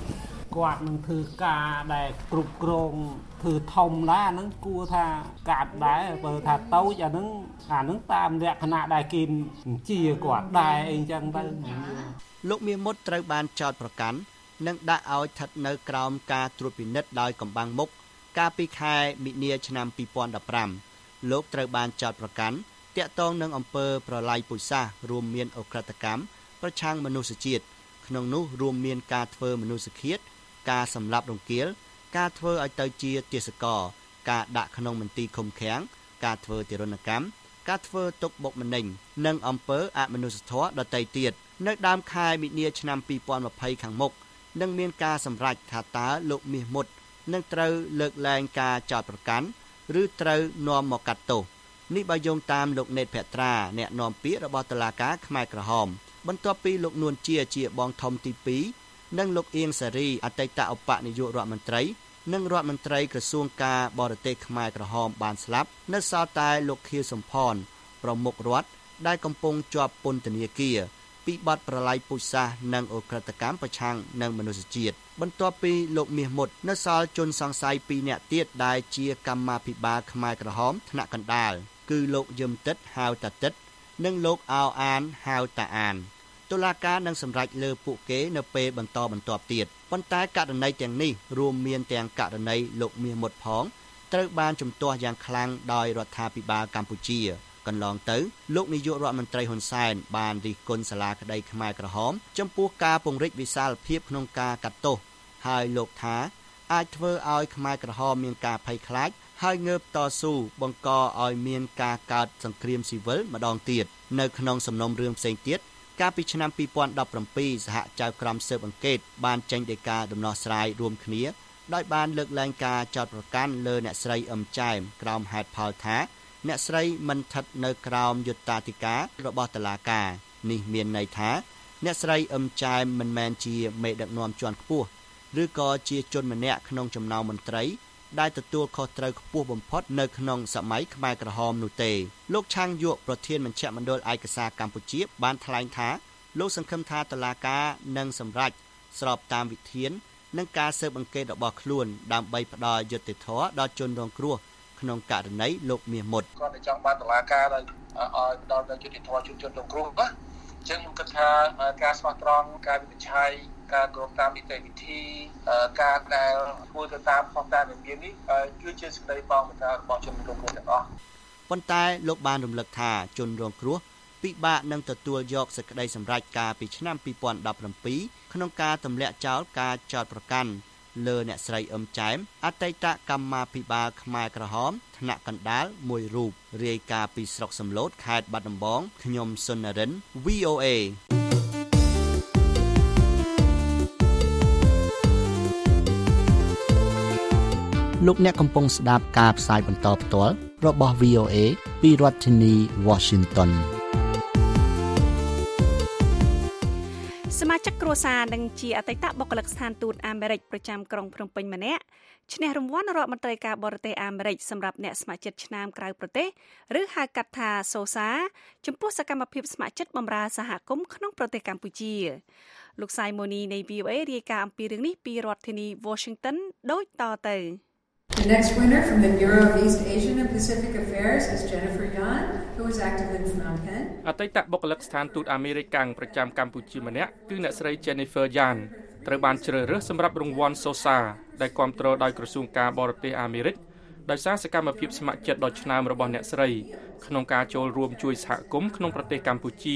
គាត់នឹងធ្វើការដែលគ្រប់គ្រងធ្វើធំដែរអាហ្នឹងគួរថាកាត់ដែរបើថាតូចអាហ្នឹងតាមលក្ខណៈដែលគេជាគាត់ដែរអីចឹងទៅលោកមាសមុតត្រូវបានចោទប្រកាន់និងដាក់ឲ្យស្ថិតនៅក្រោមការត្រួតពិនិត្យដោយកំបាំងមុខកាលពីខែមិនិនាឆ្នាំ2015លោកត្រូវបានចោទប្រកាន់ទាក់ទងនឹងអំពើប្រល័យពូជសាសន៍រួមមានអក្រិតកម្មប្រឆាំងមនុស្សជាតិក្នុងនោះរួមមានការធ្វើមនុស្សឃាតការសម្លាប់រង្គាលការធ្វើឲ្យទៅជាទាសករការដាក់ក្នុងមន្ទីរឃុំឃាំងការធ្វើទារុណកម្មការធ្វើទុកបុកម្នេញនិងអំពើអមនុស្សធម៌ដទៃទៀតនៅដើមខែមិនិនាឆ្នាំ2020ខាងមុខនឹងមានការសម្រេចថាតើលោកមាសមុតនឹងត្រូវលើកលែងការចោទប្រកាន់ឬត្រូវនាំមកកាត់ទោសនេះបើយោងតាមលោកណេតភត្រាអ្នកនាំពាក្យរបស់តុលាការខ្មែរក្រហមបន្ទាប់ពីលោកនួនជាបងធំទី2និងលោកអៀងសារីអតីតឧបនាយករដ្ឋមន្ត្រីនិងរដ្ឋមន្ត្រីក្រសួងការបរទេសខ្មែរក្រហមបានស្លាប់នៅសល់តែលោកខៀវសំផនប្រមុខរដ្ឋដែលកំពុងជាប់ពន្ធនាគារពីបទប្រល័យពូជសាសន៍និងអក្រិតកម្មប្រឆាំងនឹងមនុស្សជាតិបន្ទាប់ពីលោកមាសមុតនៅសល់ជនសង្ស័យ2នាក់ទៀតដែលជាកម្មាភិបាលខ្មែរក្រហមថ្នាក់កណ្ដាលគឺលោកយឹមតិតហៅតាតិតនិងលោកអោអានហៅតាអានតុលាការនឹងសម្រេចលើពួកគេនៅពេលបន្តបន្ទាប់ទៀតប៉ុន្តែករណីទាំងនេះរួមមានទាំងករណីលោកមាសមុតផងត្រូវបានជំទាស់យ៉ាងខ្លាំងដោយរដ្ឋាភិបាលកម្ពុជាកន្លងទៅលោកនាយករដ្ឋមន្ត្រីហ៊ុនសែនបានរិះគន់សាលាក្តីខ្មែរក្រហមចំពោះការពង្រីកវិសាលភាពក្នុងការកាត់ទោសហើយលោកថាអាចធ្វើឲ្យខ្មែរក្រហមមានការភ័យខ្លាចហើយងើបតស៊ូបង្កឲ្យមានការកើតសង្គ្រាមស៊ីវិលម្ដងទៀតនៅក្នុងសំណុំរឿងផ្សេងទៀតកាលពីឆ្នាំ2017សហចៅក្រមស៊ើបអង្កេតបានចេញដីកាដំណោះស្រាយរួមគ្នាដោយបានលើកលែងការចោទប្រកាន់លើអ្នកស្រីអឹមចែមក្រោមហេតុផលថាអ្នកស្រីមិនស្ថិតនៅក្រោមយុត្តាធិការរបស់តុលាការនេះមានន័យថាអ្នកស្រីអឹមចែមមិនមែនជាមេដឹកនាំជាន់ខ្ពស់ឬក៏ជាជនម្នាក់ក្នុងចំណោមមន្ត្រីដែលទទួលខុសត្រូវខ្ពស់បំផុតនៅក្នុងសម័យខ្មែរក្រហមនោះទេលោកឆាំងយកប្រធានមជ្ឈមណ្ឌលឯកសារកម្ពុជាបានថ្លែងថាលោកសង្ឃឹមថាតុលាការនឹងសម្រេចស្របតាមវិធាននិងការស៊ើបអង្កេតរបស់ខ្លួនដើម្បីផ្ដល់យុត្តិធម៌ដល់ជនរងគ្រោះក្នុងករណីលោកមាសមុតគាត់តែចង់បានតុលាការឲ្យផ្ដល់យុត្តិធម៌ជូនជនរងគ្រោះណាអញ្ចឹងខ្ញុំគិតថាការស្មោះត្រង់ការវិនិច្ឆ័យការគោរពតាមនីតិវិធីការដែលធ្វើទៅតាមខុសតាមវិធាននេះគឺជាសេចក្តីបងប្អូនរបស់ជនរងគ្រោះទាំងអស់ប៉ុន្តែលោកបានរំលឹកថាជនរងគ្រោះពិបាកនឹងទទួលយកសេចក្តីសម្រេចការពីឆ្នាំ2017ក្នុងការទម្លាក់ចោលការចោទប្រកាន់លើអ្នកស្រីអឹមចែមអតីតកម្មាភិបាលខ្មែរក្រហមថ្នាក់កណ្ដាលមួយរូបរាយការណ៍ពីស្រុកសំឡូតខេត្តបាត់ដំបងខ្ញុំសុននរិន VOAលោកអ្នកកំពុងស្ដាប់ការផ្សាយបន្តផ្ទាល់របស់ VOA ពីរដ្ឋធានី Washington សមាជិកគ្រួសារនិងជាអតីតបុគ្គលិកស្ថានទូតអាមេរិកប្រចាំក្រុងភ្នំពេញម្នាក់ឈ្នះរង្វាន់រដ្ឋមន្ត្រីការបរទេសអាមេរិកសម្រាប់អ្នកស្ម័គ្រចិត្តឆ្នើមក្រៅប្រទេសឬហៅកាត់ថា SOSA ចំពោះសកម្មភាពស្ម័គ្រចិត្តបម្រើសហគមន៍ក្នុងប្រទេសកម្ពុជាលោកសាយម៉ូនីនៃ VOA រាយការណ៍អំពីរឿងនេះពីរដ្ឋធានី Washington ដូចតទៅ The next winner from the Bureau of East Asian and Pacific Affairs is Jennifer Yan, who is active in Phnom Penh. អតីតបុគ្គលិកស្ថានទូតអាមេរិកកាំងប្រចាំកម្ពុជាម្នាក់គឺអ្នកស្រី Jennifer Yan ត្រូវបានជ្រើសរើសសម្រាប់រង្វាន់ SOSA ដែលគាំទ្រដោយក្រសួងការបរទេសអាមេរិកដោយសារសកម្មភាពស្ម័គ្រចិត្តដ៏ឆ្នើមរបស់អ្នកស្រីក្នុងការចូលរួមជួយសហគមន៍ក្នុងប្រទេសកម្ពុជា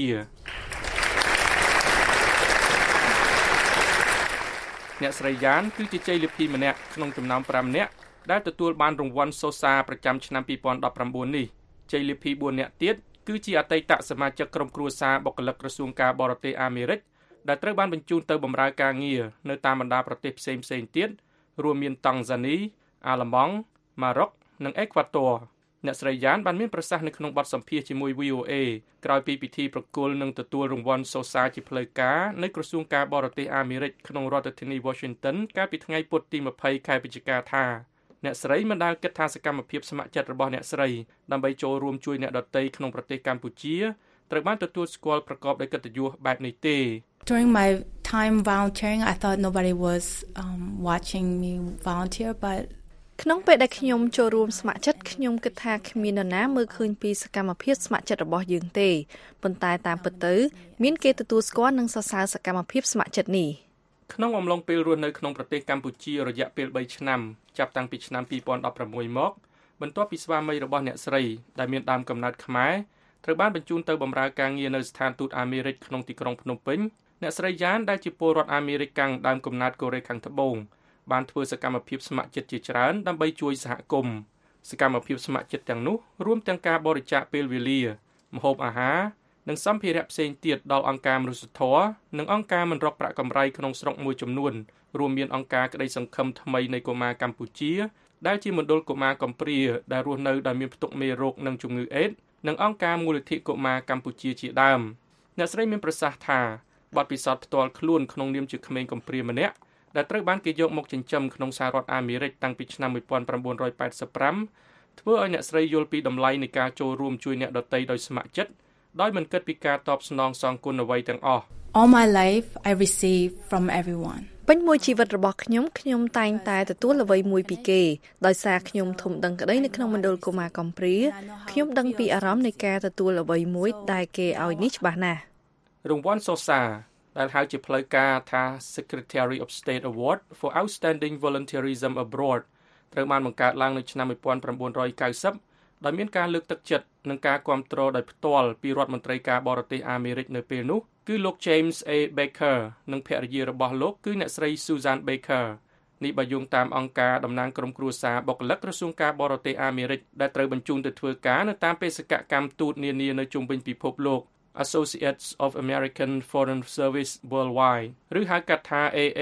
អ្នកស្រី Yan គឺជាជ័យលាភីម្នាក់ក្នុងចំណោម5នាក់ដែលទទួលបានរង្វាន់ SOSA ប្រចាំឆ្នាំ2019នេះជ័យលាភី4នាក់ទៀតគឺជាអតីតសមាជិកក្រុមគ្រួសារបុគ្គលិកក្រសួងការបរទេសអាមេរិកដែលត្រូវបានបញ្ជូនទៅបម្រើការងារនៅតាមបណ្ដាប្រទេសផ្សេងៗទៀតរួមមានតង់ហ្សានី អាល្លឺម៉ង់ ម៉ារ៉ុក និងអេក្វាទ័រអ្នកស្រី Yan បានមានប្រសាសន៍នៅក្នុងបទសម្ភាសន៍ជាមួយ VOA ក្រោយពីពិធីប្រគល់និងទទួលរង្វាន់ SOSA ជាផ្លូវការនៅក្រសួងការបរទេសអាមេរិកក្នុងរដ្ឋធានី Washington កាលពីថ្ងៃពុធទី20ខែវិច្ឆិកាថាអ្នកស្រីមិនដែលគិតថាសកម្មភាពស្ម័គ្រចិត្តរបស់អ្នកស្រីដើម្បីចូលរួមជួយអ្នកដទៃក្នុងប្រទេសកម្ពុជាត្រូវបានទទួលស្គាល់ប្រកបដោយកិត្តិយសបែបនេះទេ During my time volunteering, I thought nobody was watching me volunteer, but ក្នុងពេលដែលខ្ញុំចូលរួមស្ម័គ្រចិត្តខ្ញុំគិតថាគ្មាននរណាមើលឃើញពីសកម្មភាពស្ម័គ្រចិត្តរបស់យើងទេប៉ុន្តែតាមពិតទៅមានគេទទួលស្គាល់និងសរសើរសកម្មភាពស្ម័គ្រចិត្តនេះក្នុងអំឡុងពេលរស់នៅក្នុងប្រទេសកម្ពុជារយៈពេល3ឆ្នាំចាប់តាំងពីឆ្នាំ2016មកបន្ទាប់ពីស្វាមីរបស់អ្នកស្រីដែលមានដើមកំណើតខ្មែរត្រូវបានបញ្ជូនទៅបម្រើការងារនៅស្ថានទូតអាមេរិកក្នុងទីក្រុងភ្នំពេញអ្នកស្រីយ៉ានដែលជាពលរដ្ឋអាមេរិកកាំងដើមកំណើតកូរ៉េខាងត្បូងបានធ្វើសកម្មភាពស្ម័គ្រចិត្តជាច្រើនដើម្បីជួយសហគមន៍សកម្មភាពស្ម័គ្រចិត្តទាំងនោះរួមទាំងការបរិច្ចាគពេលវេលាម្ហូបអាហារនិងសម្ភារៈផ្សេងទៀតដល់អង្គការមនុស្សធម៌និងអង្គការមិនរកប្រាក់កម្រៃក្នុងស្រុកមួយចំនួនរួមមានអង្គការក្តីសង្ឃឹមថ្មីនៃកុមារកម្ពុជាដែលជាមណ្ឌលកុមារកំព្រាដែលរស់នៅដោយមានផ្ទុកមេរោគនិងជំងឺអេដស៍និងអង្គការមូលនិធិកុមារកម្ពុជាជាដើមអ្នកស្រីមានប្រសាសន៍ថាបទពិសោធន៍ផ្ទាល់ខ្លួនក្នុងនាមជាក្មេងកំព្រាម្នាក់ដែលត្រូវបានគេយកមកចិញ្ចឹមក្នុងសហរដ្ឋអាមេរិកតាំងពីឆ្នាំ1985ធ្វើឲ្យអ្នកស្រីយល់ពីតម្លៃនៃការចូលរួមជួយអ្នកដទៃដោយស្ម័គ្រចិត្តដោយមិនគិតពីការតបស្នងសងគុណអ្វីទាំងអស់ All my life I receive from everyone ពេញមួយជីវិតរបស់ខ្ញុំតែងតែទទួលអ្វីមួយពីគេដោយសារខ្ញុំធំដឹងក្តីនៅក្នុងមណ្ឌលកុមារកំព្រាខ្ញុំដឹងពីអារម្មណ៍នៃការទទួលអ្វីមួយដែលគេឲ្យនេះច្បាស់ណាស់រង្វាន់សូសាដែលហៅជាផ្លូវការថា Secretary of State Award for Outstanding Volunteerism Abroad ត្រូវបានបង្កើតឡើងនៅឆ្នាំ1990ដោយមានការលើកទឹកចិត្តនិងការគាំទ្រដោយផ្ទាល់ពីរដ្ឋមន្ត្រីការបរទេសអាមេរិកនៅពេលនោះគឺលោក James A. Baker និងភរិយារបស់លោកគឺអ្នកស្រី Susan Baker នេះបើយោងតាមអង្គការតំណាងក្រុមគ្រួសារបុគ្គលិកក្រសួងការបរទេសអាមេរិកដែលត្រូវបញ្ជូនទៅធ្វើការនៅតាមបេសកកម្មទូតនានានៅជុំវិញពិភពលោកAssociates of American Foreign Service Worldwide ឬហៅកាត់ថា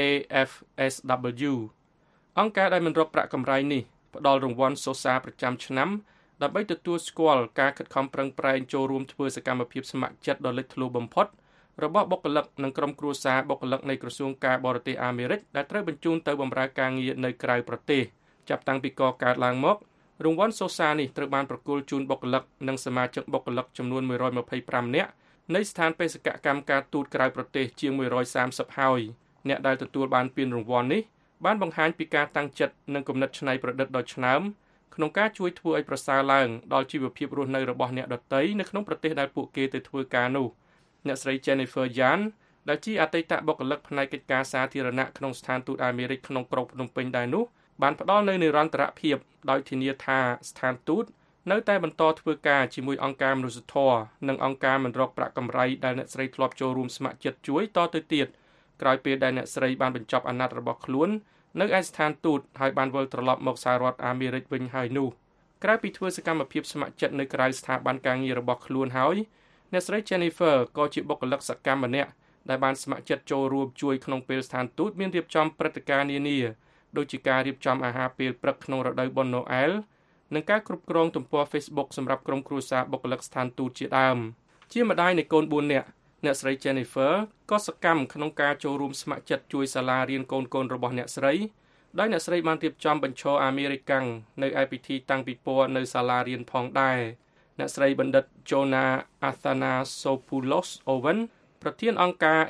AAFSW អង្គការដែលមិនរកប្រាក់កម្រៃនេះផ្ដល់រង្វាន់សូសាប្រចាំឆ្នាំដើម្បីទទួលស្គាល់ការខិតខំប្រឹងប្រែងចូលរួមធ្វើសកម្មភាពស្ម័គ្រចិត្តដ៏លេចធ្លោបំផុតរបស់បុគ្គលិកនិងក្រុមគ្រួសារបុគ្គលិកនៃក្រសួងការបរទេសអាមេរិកដែលត្រូវបញ្ជូនទៅបម្រើការងារនៅក្រៅប្រទេសចាប់តាំងពីកកើតឡើងមករង្វាន់សូសានេះត្រូវបានប្រគល់ជូនបុគ្គលិកនិងសមាជិកបុគ្គលិកចំនួន125នាក់នៃស្ថានបេសកកម្មការទូតក្រៅប្រទេសជាង130ហើយអ្នកដែលទទួលបានពានរង្វាន់នេះបានបង្ហាញពីការតាំងចិត្តនិងគំនិតច្នៃប្រឌិតដ៏ឆ្នើមក្នុងការជួយធ្វើឲ្យប្រសើរឡើងដល់ជីវភាពរស់នៅរបស់អ្នកដទៃនៅក្នុងប្រទេសដែលពួកគេទៅធ្វើការនោះអ្នកស្រី Jennifer Yan ដែលជាអតីតបុគ្គលិកផ្នែកកិច្ចការសាធារណៈក្នុងស្ថានទូតអាមេរិកក្នុងក្រុងភ្នំពេញដែរនោះបានផ្ដល់នូវនិរន្តរភាពដោយធានាថាស្ថានទូតនៅតែបន្តធ្វើការជាមួយអង្គការមនុស្សធម៌និងអង្គការមិនរកប្រាក់កម្រៃដែលអ្នកស្រីធ្លាប់ចូលរួមស្ម័គ្រចិត្តជួយតទៅទៀតក្រោយពេលដែលអ្នកស្រីបានបញ្ចប់អាណត្តិរបស់ខ្លួននៅឯស្ថានទូតហើយបានវិលត្រឡប់មកសហរដ្ឋអាមេរិកវិញហើយនោះក្រៅពីធ្វើសកម្មភាពស្ម័គ្រចិត្តនៅក្រៅស្ថាប័នការងាររបស់ខ្លួនហើយអ្នកស្រី Jennifer ក៏ជាបុគ្គលិកសកម្មម្នាក់ដែលបានស្ម័គ្រចិត្តចូលរួមជួយក្នុងពេលស្ថានទូតមានរៀបចំព្រឹត្តិការណ៍នានាដូចជាការរៀបចំអាហារពេលព្រឹកក្នុងរដូវបុណ្យណូអែលនិងការគ្រប់គ្រងទំព័រ Facebook សម្រាប់ក្រុមគ្រួសារបុគ្គលិកស្ថានទូតជាដើមជាម្ដាយនៃកូន4នាក់អ្នកស្រី Jennifer ក៏សកម្មក្នុងការចូលរួមស្ម័គ្រចិត្តជួយសាលារៀនកូនៗរបស់អ្នកស្រីដោយអ្នកស្រីបានរៀបចំបញ្ឈរអាមេរិកាំងនៅឯពិធីតាំងពិព័រណ៍នៅសាលារៀនផងដែរអ្នកស្រីបណ្ឌិត Jonah Athanasopoulos Owen ប្រធានអង្គការ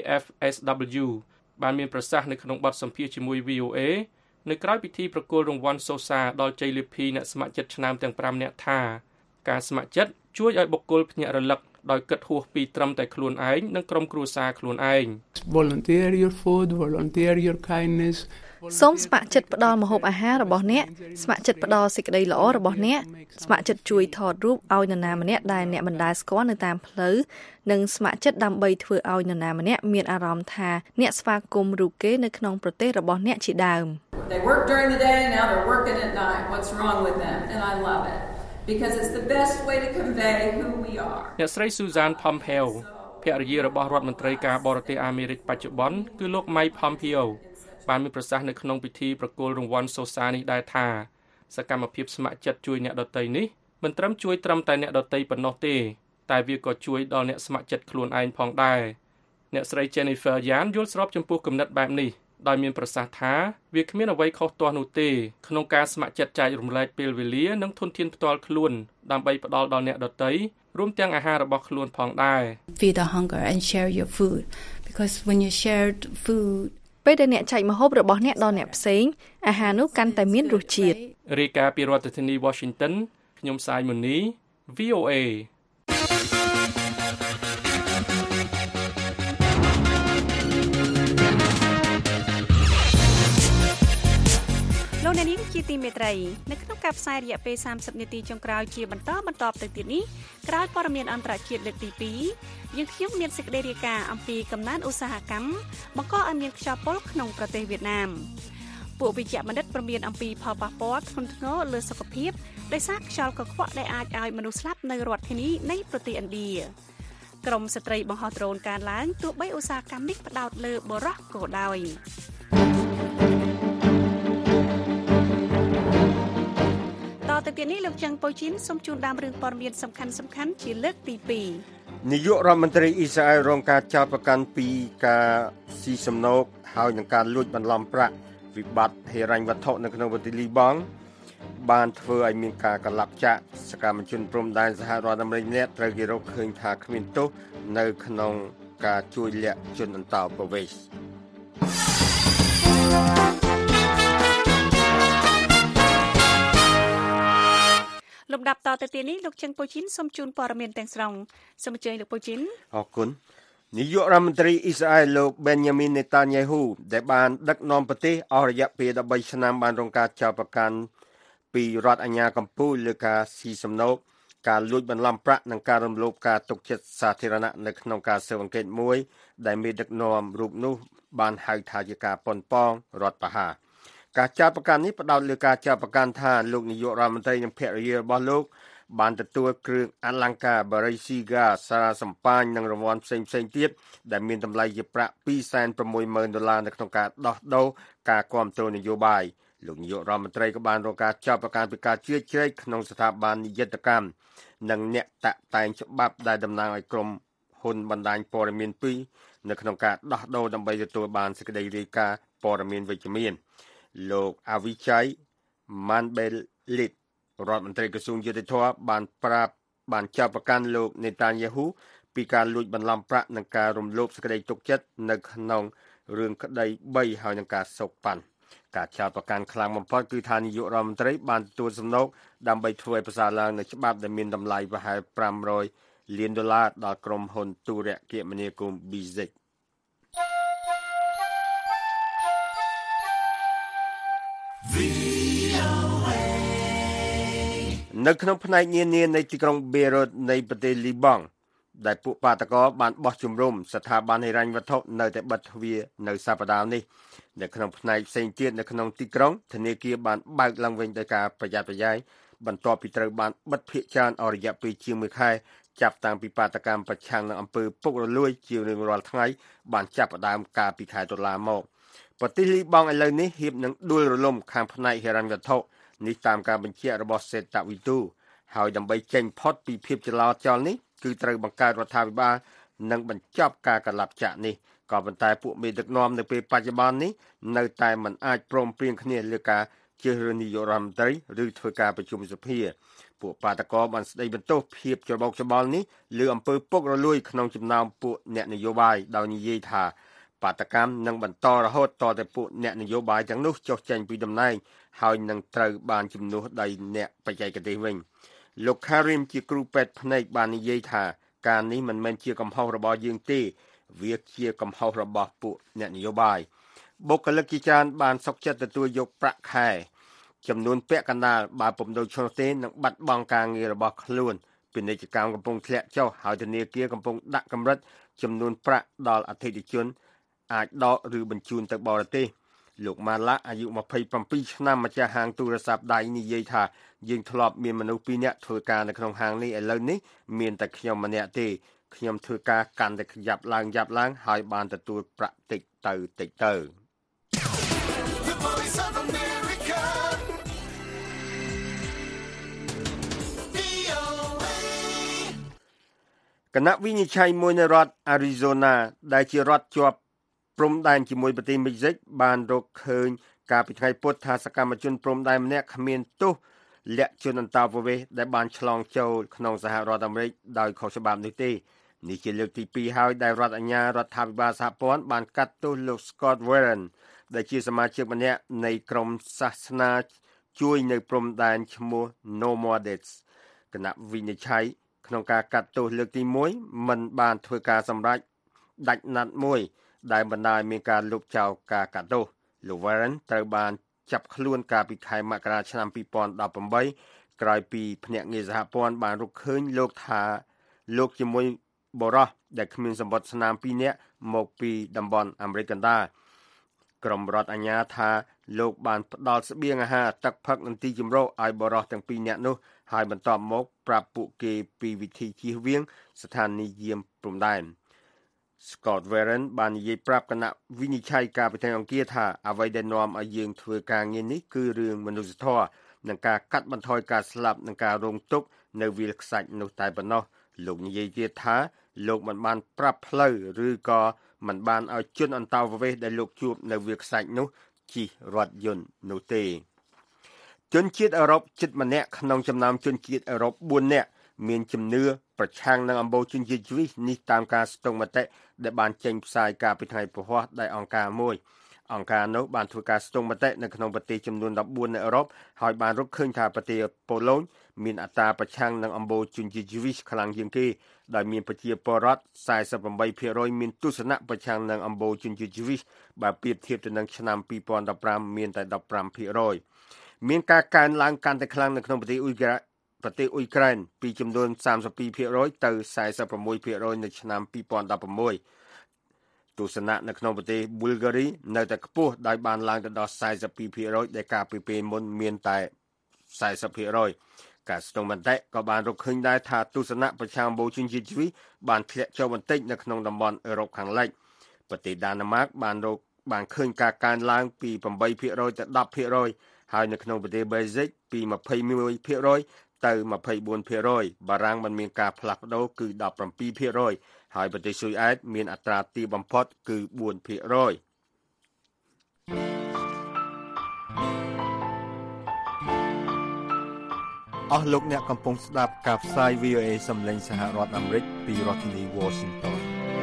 AAFSW បានមានប្រសាសន៍នៅក្នុងបទសម្ភាសន៍ជាមួយ VOA នៅក្រៅពិធីប្រគល់រង្វាន់សូសាដល់ជ័យលាភីអ្នកស្ម័គ្រចិត្តឆ្នើមទាំង5នាក់ថាការស្ម័គ្រចិត្តជួយឲ្យបុគ្គលភ្ញាក់រលឹកដោយគិតហួសពីត្រឹមតែខ្លួនឯងនិងក្រុមគ្រួសារខ្លួនឯង Volunteer your food, volunteer your kindness សូមស្ម័គ្រចិត្តផ្ដល់ម្ហូបអាហាររបស់អ្នកស្ម័គ្រចិត្តផ្ដល់សេចក្តីល្អរបស់អ្នកស្ម័គ្រចិត្តជួយថតរូបឲ្យនរណាម្នាក់ដែលអ្នកមិនដែលស្គាល់នៅតាមផ្លូវនិងស្ម័គ្រចិត្តដើម្បីធ្វើឲ្យនរណាម្នាក់មានអារម្មណ៍ថាអ្នកស្វាគមន៍រូបគេនៅក្នុងប្រទេសរបស់អ្នកជាដើម They work during the day, now they're working at night. What's wrong with them? And I love it because it's the best way to convey who we are. អ្នកស្រី Susan Pompeo ភរិយារបស់រដ្ឋមន្ត្រីការបរទេសអាមេរិកបច្ចុប្បន្នគឺលោក Mike Pompeo បានមានប្រសាសន៍នៅក្នុងពិធីប្រគល់រង្វាន់សូសានេះដែរថាសកម្មភាពស្ម័គ្រចិត្តជួយអ្នកដទៃនេះមិនត្រឹមជួយត្រឹមតែអ្នកដទៃប៉ុណ្ណោះទេតែវាក៏ជួយដល់អ្នកស្ម័គ្រចិត្តខ្លួនឯងផងដែរអ្នកស្រី Jennifer Yan យល់ស្របចំពោះគំនិតបែបនេះដោយមានប្រសាសន៍ថាវាគ្មានអ្វីខុសទាស់នោះទេក្នុងការស្ម័គ្រចិត្តចែករំលែកពេលវេលានិងធនធានផ្ទាល់ខ្លួនដើម្បីផ្ដល់ដល់អ្នកដទៃរួមទាំងអាហាររបស់ខ្លួនផងដែរ Feed the hunger and share your food because when you shared food ពេលដែលអ្នកចែកម្ហូបរបស់អ្នកដល់អ្នកផ្សេងអាហារនោះកាន់តែមានរសជាតិរាយការណ៍ពីរដ្ឋធានី Washington ខ្ញុំសាយមុនី VOAលោកអ្នកនាងជាទីមេត្រីនៅក្នុងការផ្សាយរយៈពេល30នាទីចុងក្រោយជាបន្តទៅទៀតនេះក្រោយព័ត៌មានអន្តរជាតិលើកទី2យើងខ្ញុំមានសេចក្តីរាយការណ៍អំពីកំណើនឧស្សាហកម្មបង្កឲ្យមានខ្យល់ពុលក្នុងប្រទេសវៀតណាមពួកវិជ្ជបណ្ឌិតព្រមានអំពីផលប៉ះពាល់ធ្ងន់ធ្ងរលើសុខភាពដោយសារខ្យល់កខ្វក់ដែលអាចឲ្យមនុស្សស្លាប់នៅរដ្ឋធានីនៃប្រទេសឥណ្ឌាក្រមស្ត្រីបង្ហោះដ្រូនកើនឡើងទោះបីឧស្សាហកម្មនេះផ្ដោតលើបុរសក៏ដោយទៅទៀតនេះលោកច័ន្ទប៉ូជីនសូមជូនដើមរឿងព័ត៌មានសំខាន់ជាលើកទី2 នាយករដ្ឋមន្ត្រីអ៊ីស្រាអែលរងការចោទប្រកាន់ពីការស៊ីសំណូកហើយនឹងការលួចបន្លំប្រាក់វិបត្តិហិរញ្ញវត្ថុនៅក្នុងប្រទេសលីបង់បានធ្វើឲ្យមានការកលាប់ចាក់សកម្មជនព្រំដែនសហរដ្ឋអាមេរិកម្នាក់ត្រូវគេរកឃើញថាគ្មានទោសនៅក្នុងការជួយលាក់ជនអន្តោប្រវេសន៍លំដាប់តទៅទៀតនេះលោកច័ន្ទប៉ូជីនសូមជូនព័ត៌មានទាំងស្រុងសូមអញ្ជើញលោកប៉ូជីនអរគុណនាយករដ្ឋមន្ត្រីអ៊ីស្រាអែលលោក Benjamin Netanyahu ដែលបានដឹកនាំប្រទេសអស់រយៈពេល13ឆ្នាំបានរងការចោទប្រកាន់ពីរដ្ឋអាជ្ញាកម្ពុជាលើការស៊ីសំណូកការលួចបន្លំប្រាក់និងការរំលោភការទុកចិត្តសាធារណៈនៅក្នុងការស៊ើបអង្កេតមួយដែលមានដឹកនាំរូបនោះបានហៅថាជាការប៉ុនប៉ងរដ្ឋប្រហារការចោទប្រកាន់នេះផ្ដោតលើការចោទប្រកាន់ថាលោកនាយករដ្ឋមន្ត្រីនិងភរិយារបស់លោកបានទទួលគ្រឿងអលង្ការបរិយាកាសារសម្ប៉ាញនិងរង្វាន់ផ្សេងៗទៀតដែលមានតម្លៃជាប្រាក់$260,000នៅក្នុងការដោះដូរការគាំទ្រនយោបាយលោកនាយករដ្ឋមន្ត្រីក៏បានរងការចោទប្រកាន់ពីការជ្រៀតជ្រែកក្នុងស្ថាប័ននីតិកម្មនិងអ្នកតាក់តែងច្បាប់ដែលតំណាងឲ្យក្រុមហ៊ុនបណ្ដាញព័ត៌មានពីរនៅក្នុងការដោះដូរដើម្បីទទួលបានសេចក្តីរាយការណ៍ព័ត៌មានវិជ្ជមានលោកអាវិជ័យម៉ាន់បេលីតរដ្ឋមន្ត្រីក្រសួងយុតិធម៌បានចោទប្រកាន់លោកនេតាញ៉ាហ៊ូពីការលួចបន្លំប្រាក់និងការរំលោភសេចក្តីទុកចិត្តនៅក្នុងរឿងក្តី3ហើយនឹងការសោកប៉ាន់ការចោទប្រកាន់ខ្លាំងបំផុតគឺថានាយករដ្ឋមន្ត្រីបានទទួលសំណូកដើម្បីធ្វើឲ្យប្រសើរឡើងនូវច្បាប់ដែលមានតម្លៃប្រហែល$500លានដល់ក្រុមហ៊ុនទូរគមនាគមន៍ Bezeqនៅក្នុងផ្នែកនានានៃទីក្រុងបេរុតនៃប្រទេសលីបង់ដែលពួកបាតកោបានបោះជំរំស្ថាប័នហិរញ្ញវត្ថុនៅតែបិទទ្វារនៅសប្តាហ៍នេះនៅក្នុងផ្នែកផ្សេងទៀតនៅក្នុងទីក្រុងធនាគារបានបើកឡើងវិញដោយការប្រយ័ត្នប្រយែងបន្ទាប់ពីត្រូវបានបិទភាគច្រើនអស់រយៈពេលជាង1ខែចាប់តាំងពីបាតកម្មប្រឆាំងនឹងអំពើពុករលួយជារៀងរាល់ថ្ងៃបានចាប់ផ្ដើមកាលពីខែតុលាមកប្រទេសលីបង់ឥឡូវនេះហៀបនឹងដួលរលំខាងផ្នែកហិរញ្ញវត្ថុនេះតាមការបញ្ជាក់របស់សេតវិទូហើយដើម្បីចេញផុតពីភាពចលាចលនេះគឺត្រូវបង្កើតរដ្ឋាភិបាលនិងបញ្ចប់ការកលាប់ចាក់នេះក៏ប៉ុន្តែពួកមេដឹកនាំនៅពេលបច្ចុប្បន្ននេះនៅតែមិនអាចព្រមព្រៀងគ្នាលើការជ្រើសរើសនាយករដ្ឋមន្ត្រីឬធ្វើការប្រជុំសភាពួកបាតកោបានស្ដីបន្ទោសភាពច្របូកច្របល់នេះលើអំពើពុករលួយក្នុងចំណោមពួកអ្នកនយោបាយដោយនិយាយថាបាតកម្មនឹងបន្តរហូតតតែពួកអ្នកនយោបាយទាំងនោះចុះចេញពីតំណែងហើយនឹងត្រូវបានជំនួសដោយអ្នកបច្ចេកទេសវិញលោក Karim ជាគ្រូពេទ្យភ្នែកបាននិយាយថាការនេះមិនមែនជាកំហុសរបស់យើងទេវាជាកំហុសរបស់ពួកអ្នកនយោបាយបុគ្គលិកជាច្រើនបានសុខចិត្តទទួលយកប្រាក់ខែចំនួនពាក់កណ្ដាលបើពុំដូច្នោះទេនឹងបាត់បង់ការងាររបស់ខ្លួនពាណិជ្ជកម្មកំពុងធ្លាក់ចុះហើយធនាគារកំពុងដាក់កម្រិតចំនួនប្រាក់ដល់អតិថិជនអាចដកឬបញ្ជូនទៅបរទេសលោកម៉ាឡាអាយុ27ឆ្នាំម្ចាស់ហាងទូរស័ព្ទដៃនិយាយថាយើងធ្លាប់មានមនុស្ស2នាក់ធ្វើការនៅក្នុងហាងនេះឥឡូវនេះមានតែខ្ញុំម្នាក់ទេខ្ញុំធ្វើការកាន់តែយ៉ាប់ឡើងហើយបានទទួលប្រាក់តិចទៅគណៈវិនិច្ឆ័យមួយនៅរដ្ឋ Arizona ដែលជារដ្ឋជាប់ព្រំដែនជាមួយប្រទេសមិចស៊ិកបានរកឃើញការពីថ្ងៃពុធថាសកម្មជនព្រំដែនម្នាក់គ្មានទោសលាក់ជនអន្តោប្រវេសន៍ដែលបានឆ្លងចូលក្នុងសហរដ្ឋអាមេរិកដោយខុសច្បាប់នោះទេនេះជាលើកទី2ហើយដែលរដ្ឋអាជ្ញារដ្ឋាភិបាលសហព័ន្ធបានកាត់ទោសលោក Scott Warren ដែលជាសមាជិកម្នាក់នៃក្រុមសាសនាជួយនៅព្រំដែនឈ្មោះ No More Deaths គណៈវិនិច្ឆ័យក្នុងការកាត់ទោសលើកទី1មិនបានធ្វើការសម្រេចដាច់ណាត់មួយដែលបណ្ដាលឲ្យមានការលុបចោលការកាត់ទោសលោក Warren ត្រូវបានចាប់ខ្លួនកាលពីខែមករាឆ្នាំ2018ក្រោយពីភ្នាក់ងារសហព័ន្ធបានរកឃើញលោកថាលោកជាមួយបរិសុទ្ធដែលគ្មានសម្បត្តិស្នាម2នាក់មកពីតំបន់អាមេរិកកណ្ដាលក្រុមរដ្ឋអាជ្ញាថាលោកបានផ្ដល់ស្បៀងអាហារទឹកផឹកនិងទីជម្រកឲ្យបរិសុទ្ធទាំង2នាក់នោះហើយបន្ទាប់មកប្រាប់ពួកគេពីវិធីជៀសវាងស្ថានីយ៍យាមព្រំដែន Scott Warren បាននិយាយប្រាប់គណៈវិនិច្ឆ័យកាលពីថ្ងៃអង្គារថាអ្វីដែលនាំឲ្យយើងធ្វើការងារនេះគឺរឿងមនុស្សធម៌និងការកាត់បន្ថយការស្លាប់និងការរងទុក្ខនៅវាលខ្សាច់នោះតែប៉ុណ្ណោះលោកនិយាយទៀតថាលោកមិនបានប្រាប់ផ្លូវឬក៏មិនបានឲ្យជនអន្តោប្រវេសន៍ដែលលោកជួបនៅវាលខ្សាច់នោះជិះរថយន្តនោះទេជនជាតិអឺរ៉ុបជិតម្នាក់ក្នុងចំណោមជនជាតិអឺរ៉ុប4នាក់មានជំនឿប្រឆាំងនឹងអំបូរជនជាតិជ្វីសនេះតាមការស្ទង់មតិដែលបានចេញផ្សាយកាលពីថ្ងៃពហុដោយអង្គការមួយអង្គការនោះបានធ្វើការស្ទង់មតិនៅក្នុងប្រទេសចំនួន14នៅអឺរ៉ុបហើយបានរកឃើញថាប្រទេសប៉ូឡូញមានអត្រាប្រឆាំងនឹងអំបូរជនជាតិជ្វីសខ្លាំងជាងគេដោយមានប្រជាពលរដ្ឋ 48% មានទស្សនៈប្រឆាំងនឹងអំបូរជនជាតិជ្វីសបើប្រៀបធៀបទៅនឹងឆ្នាំ2015មានតែ 15% មានការកើនឡើងកាន់តែខ្លាំងនៅក្នុងប្រទេសអ៊ុយក្រែនពីចំនួន 32% ទៅ 46% នៅឆ្នាំ2016ទស្សនៈនៅក្នុងប្រទេសប៊ុលហ្គារីនៅតែខ្ពស់ដោយបានឡើងទៅដល់ 42% ដែលកាលពីពេលមុនមានតែ 40% ការស្ទង់មតិក៏បានរកឃើញដែរថាទស្សនៈប្រឆាំងអំបូរជនជាតិជ្វីសបានធ្លាក់ចុះបន្តិចនៅក្នុងតំបន់អឺរ៉ុបខាងលិចប្រទេសដាណឺម៉ាកបានឃើញការកើនឡើងពី 8% ទៅ 10% ហើយនៅក្នុងប្រទេសប៊ែលហ្សិកពី 21% ទៅ 24% បារាំងមិនមានការផ្លាស់ប្ដូរគឺ 17% ហើយប្រទេសស៊ុយអែតមានអត្រាទាបបំផុតគឺ 4%អស់លោកអ្នកកំពុងស្ដាប់ការផ្សាយ VOA សំឡេងសហរដ្ឋអាមេរិកពីរដ្ឋធានី Washington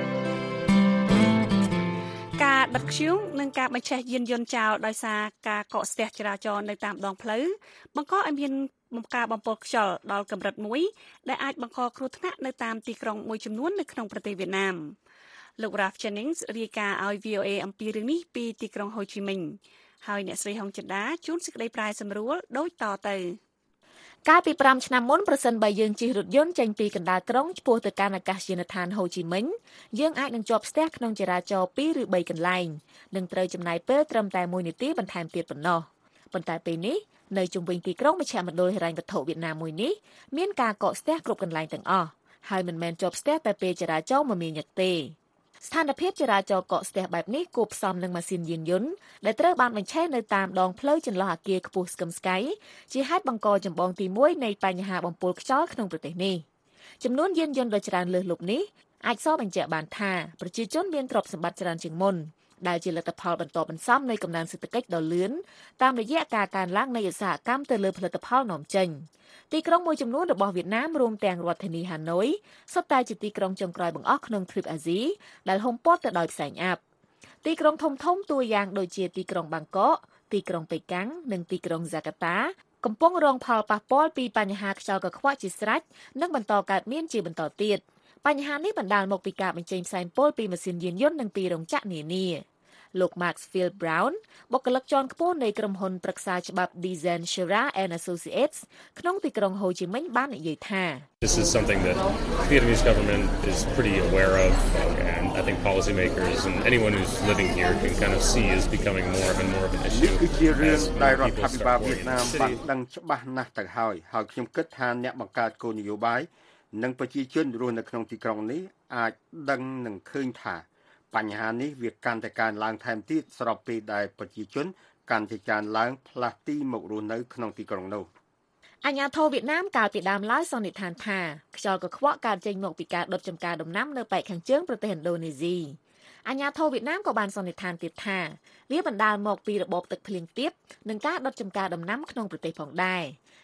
ការដឹកជញ្ជូននិងការបញ្ឆេះយានយន្តចោលដោយសារការកកស្ទះចរាចរណ៍នៅតាមដងផ្លូវបង្កឲ្យមានការបំពុលខ្យល់ដល់កម្រិតមួយដែលអាចបង្កគ្រោះថ្នាក់នៅតាមទីក្រុងមួយចំនួននៅក្នុងប្រទេសវៀតណាមលោក Ralph Jennings រាយការណ៍ឲ្យ VOA អំពីរឿងនេះពីទីក្រុងហូជីមិញហើយអ្នកស្រីហុងចិន្តាជួនសេចក្តីប្រាយសម្រួលដូចតទៅកាលពី5ឆ្នាំមុនប្រសិនបើយើងជិះរថយន្តចេញពីកណ្ដាលក្រុងឆ្ពោះទៅកាន់អាកាសយានដ្ឋានហូជីមិញយើងអាចនឹងជាប់ស្ទះក្នុងចរាចរណ៍2ឬ3កន្លែងនិងត្រូវចំណាយពេលត្រឹមតែ1នាទីបន្ថែមទៀតប៉ុណ្ណោះប៉ុន្តែពេលនេះនៅជុំវិញទីក្រុងមជ្ឈមណ្ឌលហិរញ្ញវត្ថុវៀតណាមមួយនេះមានការកកស្ទះគ្រប់កន្លែងទាំងអស់ហើយមិនមែនជាប់ស្ទះតែពេលចរាចរណ៍មមាញឹកទេស្ថានភាពចរាចរណ៍កកស្ទះបែបនេះគួបផ្សំនឹងម៉ាស៊ីនយានយន្តដែលត្រូវបានបញ្ឆេះនៅតាមដងផ្លូវចន្លោះអគារខ្ពស់ស្កឹមស្កៃជាហេតុបង្កចម្បងទី1នៃបញ្ហាបំពុលខ្យល់ក្នុងប្រទេសនេះចំនួនយានយន្តដ៏ច្រើនលើសលប់នេះអាចសបញ្ជាក់បានថាប្រជាជនមានទ្រព្យសម្បត្តិច្រើនជាងមុនដែលជាលទ្ធផលបន្តបន្សំនៃកំណើនសេដ្ឋកិច្ចដ៏លឿនតាមរយៈការកើនឡើងនៃឧស្សាហកម្មទៅលើផលិតផលនាំចេញទីក្រុងមួយចំនួនរបស់វៀតណាមរួមទាំងរដ្ឋធានីហាណូយសុទ្ធតែជាទីក្រុងចុងក្រោយបង្អស់ក្នុងទ្វីបអាស៊ីដែលហ៊ុមព័ទ្ធទៅដោយផ្សែងអាប់ទីក្រុងធំៗតួយ៉ាងដូចជាទីក្រុងបាងកកទីក្រុងប៉េកាំងនិងទីក្រុងហ្សាកាតាកំពុងរងផលប៉ះពាល់ពីបញ្ហាខ្យល់កខ្វក់ជាស្រេចនិងបន្តកើតមានជាបន្តទៀតបញ្ហានេះបណ្ដាលមកពីការបញ្ចេញផ្សែងពុលពីម៉ាស៊ីនយានយន្តនិងពីរោងចក្រនានាលោក Maxfield Brown បុគ្គលិកជាន់ខ្ពស់នៃក្រុមហ៊ុនប្រឹក្សាច្បាប់ Design Shira and Associates ក្នុងទីក្រុងហូជីមិញបាននិយាយថា This is something that the Vietnamese government is pretty aware of and I think policymakers and anyone who's living here can kind of see is becoming more and more of an issue គឺជារឿងដែលរដ្ឋាភិបាលវៀតណាមបានដឹងច្បាស់ណាស់ទៅហើយខ្ញុំគិតថាអ្នកបង្កើតគោលនយោបាយនិងប្រជាជនរស់នៅក្នុងទីក្រុងនេះអាចដឹងនិងឃើញថាបញ្ហានេះវាកាន់តែកើនឡើងថែមទៀតស្របពេលដែលប្រជាជនកាន់តែកើនឡើងផ្លាស់ទីមករស់នៅក្នុងទីក្រុងនោះអាជ្ញាធរវៀតណាមកាលពីដើមឡើយសន្និដ្ឋានថាខ្យល់កខ្វក់កើតចេញមកពីការដុតចម្ការដំណាំនៅប៉ែកខាងជើងប្រទេសឥណ្ឌូនេស៊ីអាជ្ញាធរវៀតណាមក៏បានសន្និដ្ឋានទៀតថាវាបណ្ដាលមកពីរបបទឹកភ្លៀងទាបនិងការដុតចម្ការដំណាំក្នុងប្រទេសផងដែរ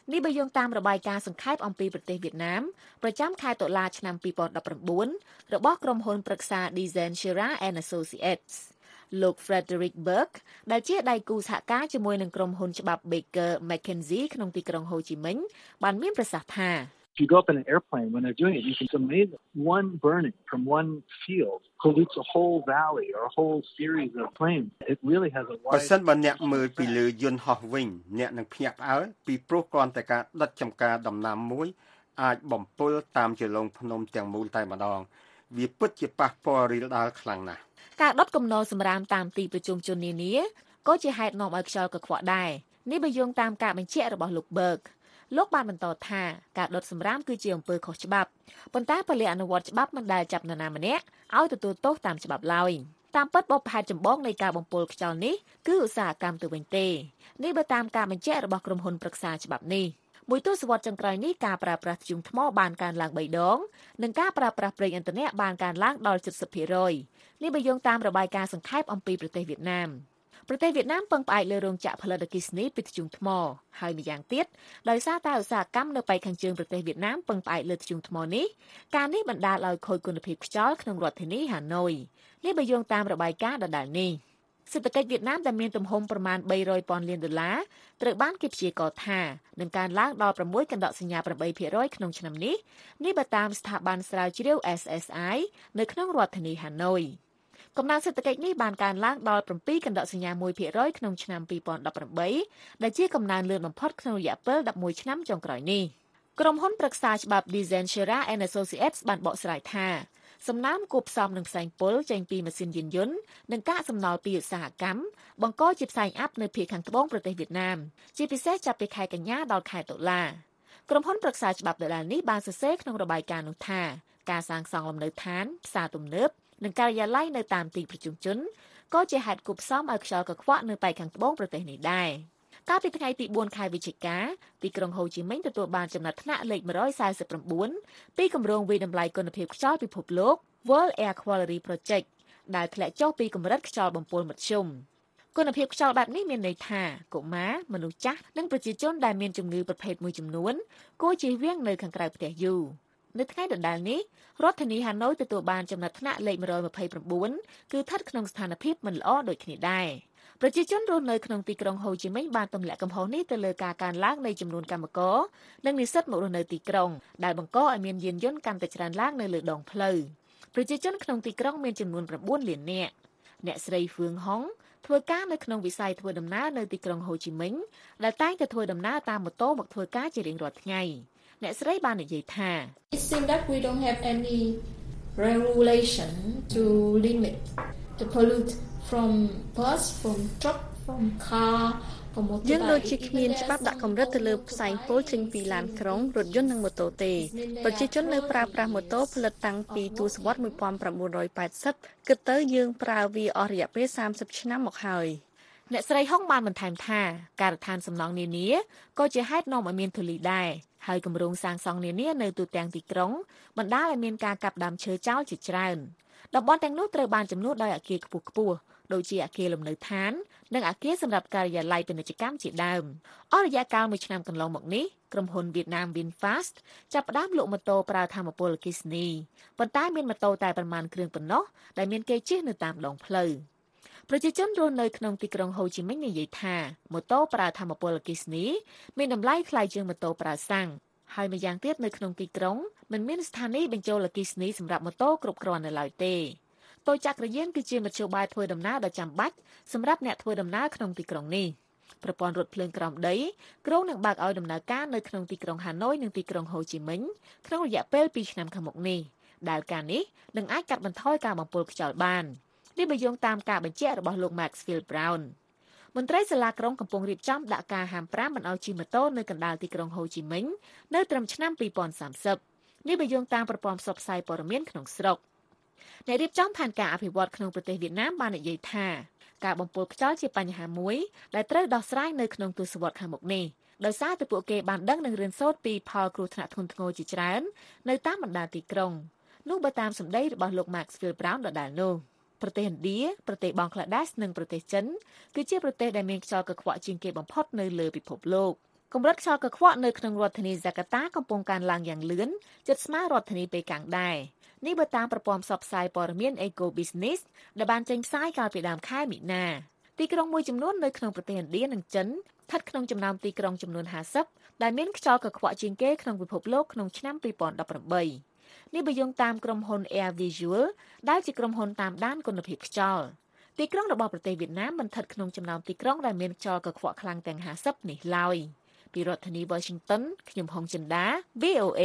នេះបើយោងតាមរបាយការណ៍សង្ខេបអំពីប្រទេសវៀតណាមប្រចាំខែតុលាឆ្នាំ2019របស់ក្រុមហ៊ុនប្រឹក្សា Design Shira and Associates លោក Frederick Burke ដែលជាដៃគូសហការជាមួយនឹងក្រុមហ៊ុនច្បាប់ Baker McKenzie ក្នុងទីក្រុងហូជីមិញបានមានប្រសាសន៍ថា If you go up in an airplane, when they're doing it, you can amazing. One burning from one field pollutes a whole valley or a whole series of plains. It really has a wide... បើសិនបើអ្នកមើលពីលើយន្តហោះវិញអ្នកនឹងភ្ញាក់ផ្អើលពីព្រោះគ្រាន់តែការដុតចំការដំណាំមួយអាចបំពុលតាមជលងភ្នំទាំងមូលតែម្ដងវាពិតជាប៉ះពាល់រាលដាលខ្លាំងណាស់ការដុតគំនរសម្រាមតាមទីប្រជុំជននានាក៏ជាហេតុនាំឲ្យខ្យល់កខ្វក់ដែរនេះបើយោងតាមការបញ្ជាក់របស់លោក Bergលោកបានបន្តថាការដុតសម្រាមគឺជាអំពើខុសច្បាប់ប៉ុន្តែពលិអនុវត្តច្បាប់មិនដែលចាប់នរណាម្នាក់ឲ្យទទួលទោសតាមច្បាប់ឡើយតាមពិតបបផែនចម្បងនៃការបំពុលខ្យល់នេះគឺឧស្សាហកម្មទៅវិញទេនេះបើតាមការបញ្ជាក់របស់ក្រុមហ៊ុនប្រឹក្សាច្បាប់នេះមួយទសវត្សរ៍ចុងក្រោយនេះការប្រើប្រាស់ធ្យូងថ្មបានកើនឡើង3ដងនិងការប្រើប្រាស់ប្រេងឥន្ធនៈបានកើនឡើងដល់ 70% នេះបើយោងតាមរបាយការណ៍សង្ខេបអំពីប្រទេសវៀតណាមប្រទេសវៀតណាមពឹងផ្អែកលើរោងចក្រផលិតអគ្គិសនីពីធ្យូងថ្មហើយម្យ៉ាងទៀតដោយសារតែឧស្សាហកម្មនៅប៉ែកខាងជើងប្រទេសវៀតណាមពឹងផ្អែកលើធ្យូងថ្មនេះការនេះបណ្ដាលឲ្យខូចគុណភាពខ្យល់ក្នុងរដ្ឋធានីហាណូយនេះបើយោងតាមរបាយការណ៍ដដែលនេះសេដ្ឋកិច្ចវៀតណាមដែលមានទំហំប្រមាណ$300,000 លានត្រូវបានគេព្យាករណ៍ថានឹងកើនឡើងដល់ 6.8% ក្នុងឆ្នាំនេះនេះបើតាមស្ថាប័នស្រាវជ្រាវ SSI នៅក្នុងរដ្ឋធានីហាណូយកំណើនសេដ្ឋកិច្ចនេះបានកើនឡើងដល់ 7.1% ក្នុងឆ្នាំ2018ដែលជាកំណើនលឿនបំផុតក្នុងរយៈពេល11ឆ្នាំចុងក្រោយនេះក្រុមហ៊ុនប្រឹក្សាច្បាប់ Design Shira and Associates បានបកស្រាយថាសំណើមគួបផ្សំនឹងផ្សែងពុលចេញពីម៉ាស៊ីនយានយន្តនិងកាកសំណល់ពីឧស្សាហកម្មបង្កជាផ្សែងអាប់នៅភាគខាងត្បូងប្រទេសវៀតណាមជាពិសេសចាប់ពីខែកញ្ញាដល់ខែតុលាក្រុមហ៊ុនប្រឹក្សាច្បាប់ដដែលនេះបានសរសេរក្នុងរបាយការណ៍នោះថាការសាងសង់លំនៅឋានផ្សារទំនើបនិងការិយាល័យនៅតាមទីប្រជុំជនក៏ជាហេតុគួបផ្សំឲ្យខ្យល់កខ្វក់នៅប៉ែកខាងត្បូងប្រទេសនេះដែរកាលពីថ្ងៃទី4ខែវិច្ឆិកាទីក្រុងហូជីមិញទទួលបានចំណាត់ថ្នាក់លេខ149ពីគម្រោងវិយតម្លៃគុណភាពខ្យល់ពិភពលោក World Air Quality Project ដែលធ្លាក់ចុះពីកម្រិតខ្យល់បំពុលមធ្យមគុណភាពខ្យល់បែបនេះមានន័យថាកុមារមនុស្សចាស់និងប្រជាជនដែលមានជំងឺប្រភេទមួយចំនួនគួរជៀសវាងនៅខាងក្រៅផ្ទះយូរនៅថ្ងៃដដែលនេះរដ្ឋធានីហាណូយទទួលបានចំណាត់ថ្នាក់លេខ129គឺស្ថិតក្នុងស្ថានភាពមិនល្អដូចគ្នាដែរប្រជាជនរស់នៅក្នុងទីក្រុងហូជីមិញបានទម្លាក់កំហុសនេះទៅលើការកើនឡើងនៃចំនួនកម្មករនិងនិស្សិតមករស់នៅទីក្រុងដែលបង្កឲ្យមានយានយន្តកាន់តែច្រើនឡើងនៅលើដងផ្លូវប្រជាជនក្នុងទីក្រុងមានចំនួន9 លាននាក់អ្នកស្រីហ្វឿងហុងធ្វើការនៅក្នុងវិស័យធ្វើដំណើរនៅទីក្រុងហូជីមិញដែលតែងតែធ្វើដំណើរតាមម៉ូតូមកធ្វើការជារៀងរាល់ថ្ងៃអ្នកស្រីបាននិយាយថា It seems that we don't have any regulation to limit the pollute from bus, from truck, from car, from motorbike. យើងដូចជាគ្មានច្បាប់ដាក់កម្រិតទៅលើផ្សែងពុលចេញពីឡានក្រុងរថយន្តនិងម៉ូតូទេប្រជាជននៅប្រើប្រាស់ម៉ូតូផលិតតាំងពីទសវត្សរ៍1980គិតទៅយើងប្រើវាអស់រយៈពេល30ឆ្នាំមកហើយអ្នកស្រីហុងបានបន្ថែមថាការដ្ឋានសំណង់នានាក៏ជាហេតុនាំឲ្យមានធូលីដែរហើយគម្រោងសាងសង់នានានៅទូទាំងទីក្រុងបណ្ដាលឲ្យមានការកាប់ដើមឈើចោលជាច្រើនតំបន់ទាំងនោះត្រូវបានជំនួសដោយអគារខ្ពស់ៗដូចជាអគារលំនៅឋាននិងអគារសម្រាប់ការិយាល័យពាណិជ្ជកម្មជាដើមអស់រយៈកាល1ឆ្នាំកន្លងមកនេះក្រុមហ៊ុន Vietnam VinFast ចាប់ផ្ដើមលក់ម៉ូតូប្រើថាមពលអគ្គិសនីប៉ុន្តែមានម៉ូតូតែប្រមាណគ្រឿងប៉ុណ្ណោះដែលមានគេជិះនៅតាមដងផ្លូវប្រជាជនរស់នៅក្នុងទីក្រុងហូជីមិញនិយាយថាម៉ូតូប្រើថាមពលអគ្គិសនីមានតម្លៃថ្លៃជាងម៉ូតូប្រើសាំងហើយម្យ៉ាងទៀតនៅក្នុងទីក្រុងមិនមានស្ថានីយបញ្ចូលអគ្គិសនីសម្រាប់ម៉ូតូគ្រប់គ្រាន់នៅឡើយទេតូចចក្រយានគឺជាមធ្យោបាយធ្វើដំណើរដ៏ចាំបាច់សម្រាប់អ្នកធ្វើដំណើរក្នុងទីក្រុងនេះប្រព័ន្ធរថភ្លើងក្រោមដីគ្រោងនឹងបើកឲ្យដំណើរការនៅក្នុងទីក្រុងហាណូយនិងទីក្រុងហូជីមិញក្នុងរយៈពេល2ឆ្នាំខាងមុខនេះដែលការនេះនឹងអាចកាត់បន្ថយការបំពុលខ្យល់បាននេះបើយោងតាមការបញ្ជាក់របស់លោក Maxfield Brown មន្ត្រីសាលាក្រុងកំពុងរៀបចំដាក់ការហាម5មិនឲ្យជិះម៉ូតូនៅកណ្ដាលទីក្រុងហូជីមិញនៅត្រឹមឆ្នាំ2030នេះបើយោងតាមប្រព័ន្ធផ្សព្វផ្សាយព័ត៌មានក្នុងស្រុកអ្នករៀបចំផែនការអភិវឌ្ឍក្នុងប្រទេសវៀតណាមបាននិយាយថាការបំពុលខ្យល់ជាបញ្ហាមួយដែលត្រូវដោះស្រាយនៅក្នុងទសវត្សរ៍ខាងមុខនេះដោយសារតែពួកគេបានដឹងនិងរៀនសូត្រពីផលគ្រោះថ្នាក់ធ្ងន់ធ្ងរជាច្រើននៅតាមបណ្ដាទីក្រុងនោះបើតាមសម្ដីរបស់លោក Maxfield Brown ដដែលនោះប្រទេសឥណ្ឌាប្រទេសបង់ក្លាដេសនិងប្រទេសចិនគឺជាប្រទេសដែលមានខ្យល់កខ្វក់ជាងគេបំផុតនៅលើពិភពលោកកម្រិតខ្យល់កខ្វក់នៅក្នុងរដ្ឋធានីហ្សាកាតាកំពុងកើនឡើងយ៉ាងលឿនជិតស្មើរដ្ឋធានីប៉េកាំងដែរនេះបើតាមប្រព័ន្ធផ្សព្វផ្សាយព័ត៌មាន Eco Business ដែលបានចេញផ្សាយកាលពីដើមខែមិនិនាទីក្រុងមួយចំនួននៅក្នុងប្រទេសឥណ្ឌានិងចិនស្ថិតក្នុងចំណោមទីក្រុងចំនួន50ដែលមានខ្យល់កខ្វក់ជាងគេក្នុងពិភពលោកក្នុងឆ្នាំ2018នេះបើយោងតាមក្រុមហ៊ុន Air Visual ដែលជាក្រុមហ៊ុនតាមដានគុណភាពខ្យល់ទីក្រុងរបស់ប្រទេសវៀតណាមមិនស្ថិតក្នុងចំណោមទីក្រុងដែលមានខ្យល់កខ្វក់ខ្លាំងទាំង50នេះឡើយពីរដ្ឋធានី Washington ខ្ញុំហុងចិន្តា VOA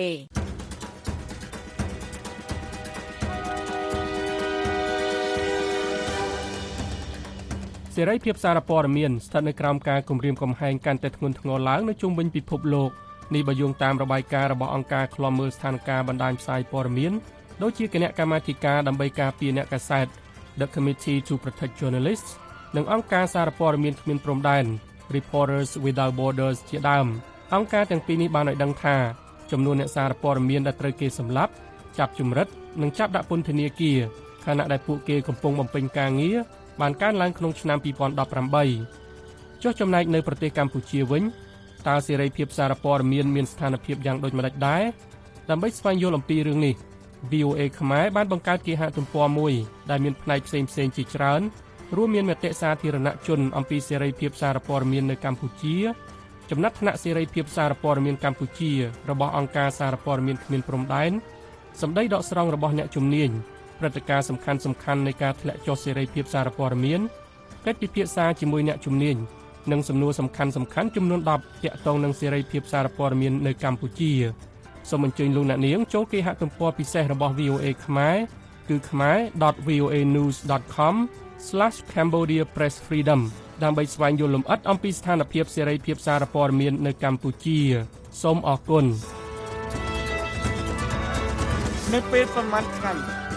សេរីភាពសារព័ត៌មានស្ថិតនៅក្រោមការគំរាមកំហែងកាន់តែធ្ងន់ធ្ងរឡើងនៅជុំវិញពិភពលោកនេះបើយោងតាមរបាយការណ៍របស់អង្គការឃ្លាំមើលស្ថានភាពបណ្ដាញផ្សាយព័ត៌មានដូចជាគណៈកម្មាធិការដើម្បីការពារអ្នកកាសែត The Committee to Protect Journalists និងអង្គការសារព័ត៌មានគ្មានព្រំដែន Reporters Without Borders ជាដើមអង្គការទាំងពីរនេះបានឲ្យដឹងថាចំនួនអ្នកសារព័ត៌មានដែលត្រូវគេសម្លាប់ចាប់ជំរិតនិងចាប់ដាក់ពន្ធនាគារខណៈដែលពួកគេកំពុងបំពេញការងារបានកើនឡើងក្នុងឆ្នាំ2018ចុះចំណែកនៅប្រទេសកម្ពុជាវិញតើសេរីភាពសារព័ត៌មានមានស្ថានភាពយ៉ាងដូចម្តេចដែរដើម្បីស្វែងយល់អំពីរឿងនេះ VOA ខ្មែរបានបង្កើតគេហទំព័រមួយដែលមានផ្នែកផ្សេងៗជាច្រើនរួមមានមតិសាធារណជនអំពីសេរីភាពសារព័ត៌មាននៅកម្ពុជាចំណាត់ថ្នាក់សេរីភាពសារព័ត៌មានកម្ពុជារបស់អង្គការសារព័ត៌មានគ្មានព្រំដែនសម្ដីដកស្រង់របស់អ្នកជំនាញព្រឹត្តិការណ៍សំខាន់ៗនៃការធ្លាក់ចុះសេរីភាពសារព័ត៌មានកិច្ចពិភាក្សាជាមួយអ្នកជំនាញនិងសំណួរសំខាន់ៗចំនួន10ទាក់ទងនឹងសេរីភាពសារព័ត៌មាននៅកម្ពុជាសូមអញ្ជើញលោកអ្នកនាងចូលគេហទំព័រពិសេសរបស់ VOA ខ្មែរគឺ khmer.voanews.com/Cambodia Press Freedom ដើម្បីស្វែងយល់លម្អិតអំពីស្ថានភាពសេរីភាពសារព័ត៌មាននៅកម្ពុជាសូមអរគុណនៅពេលប្រមាណថ្ងៃ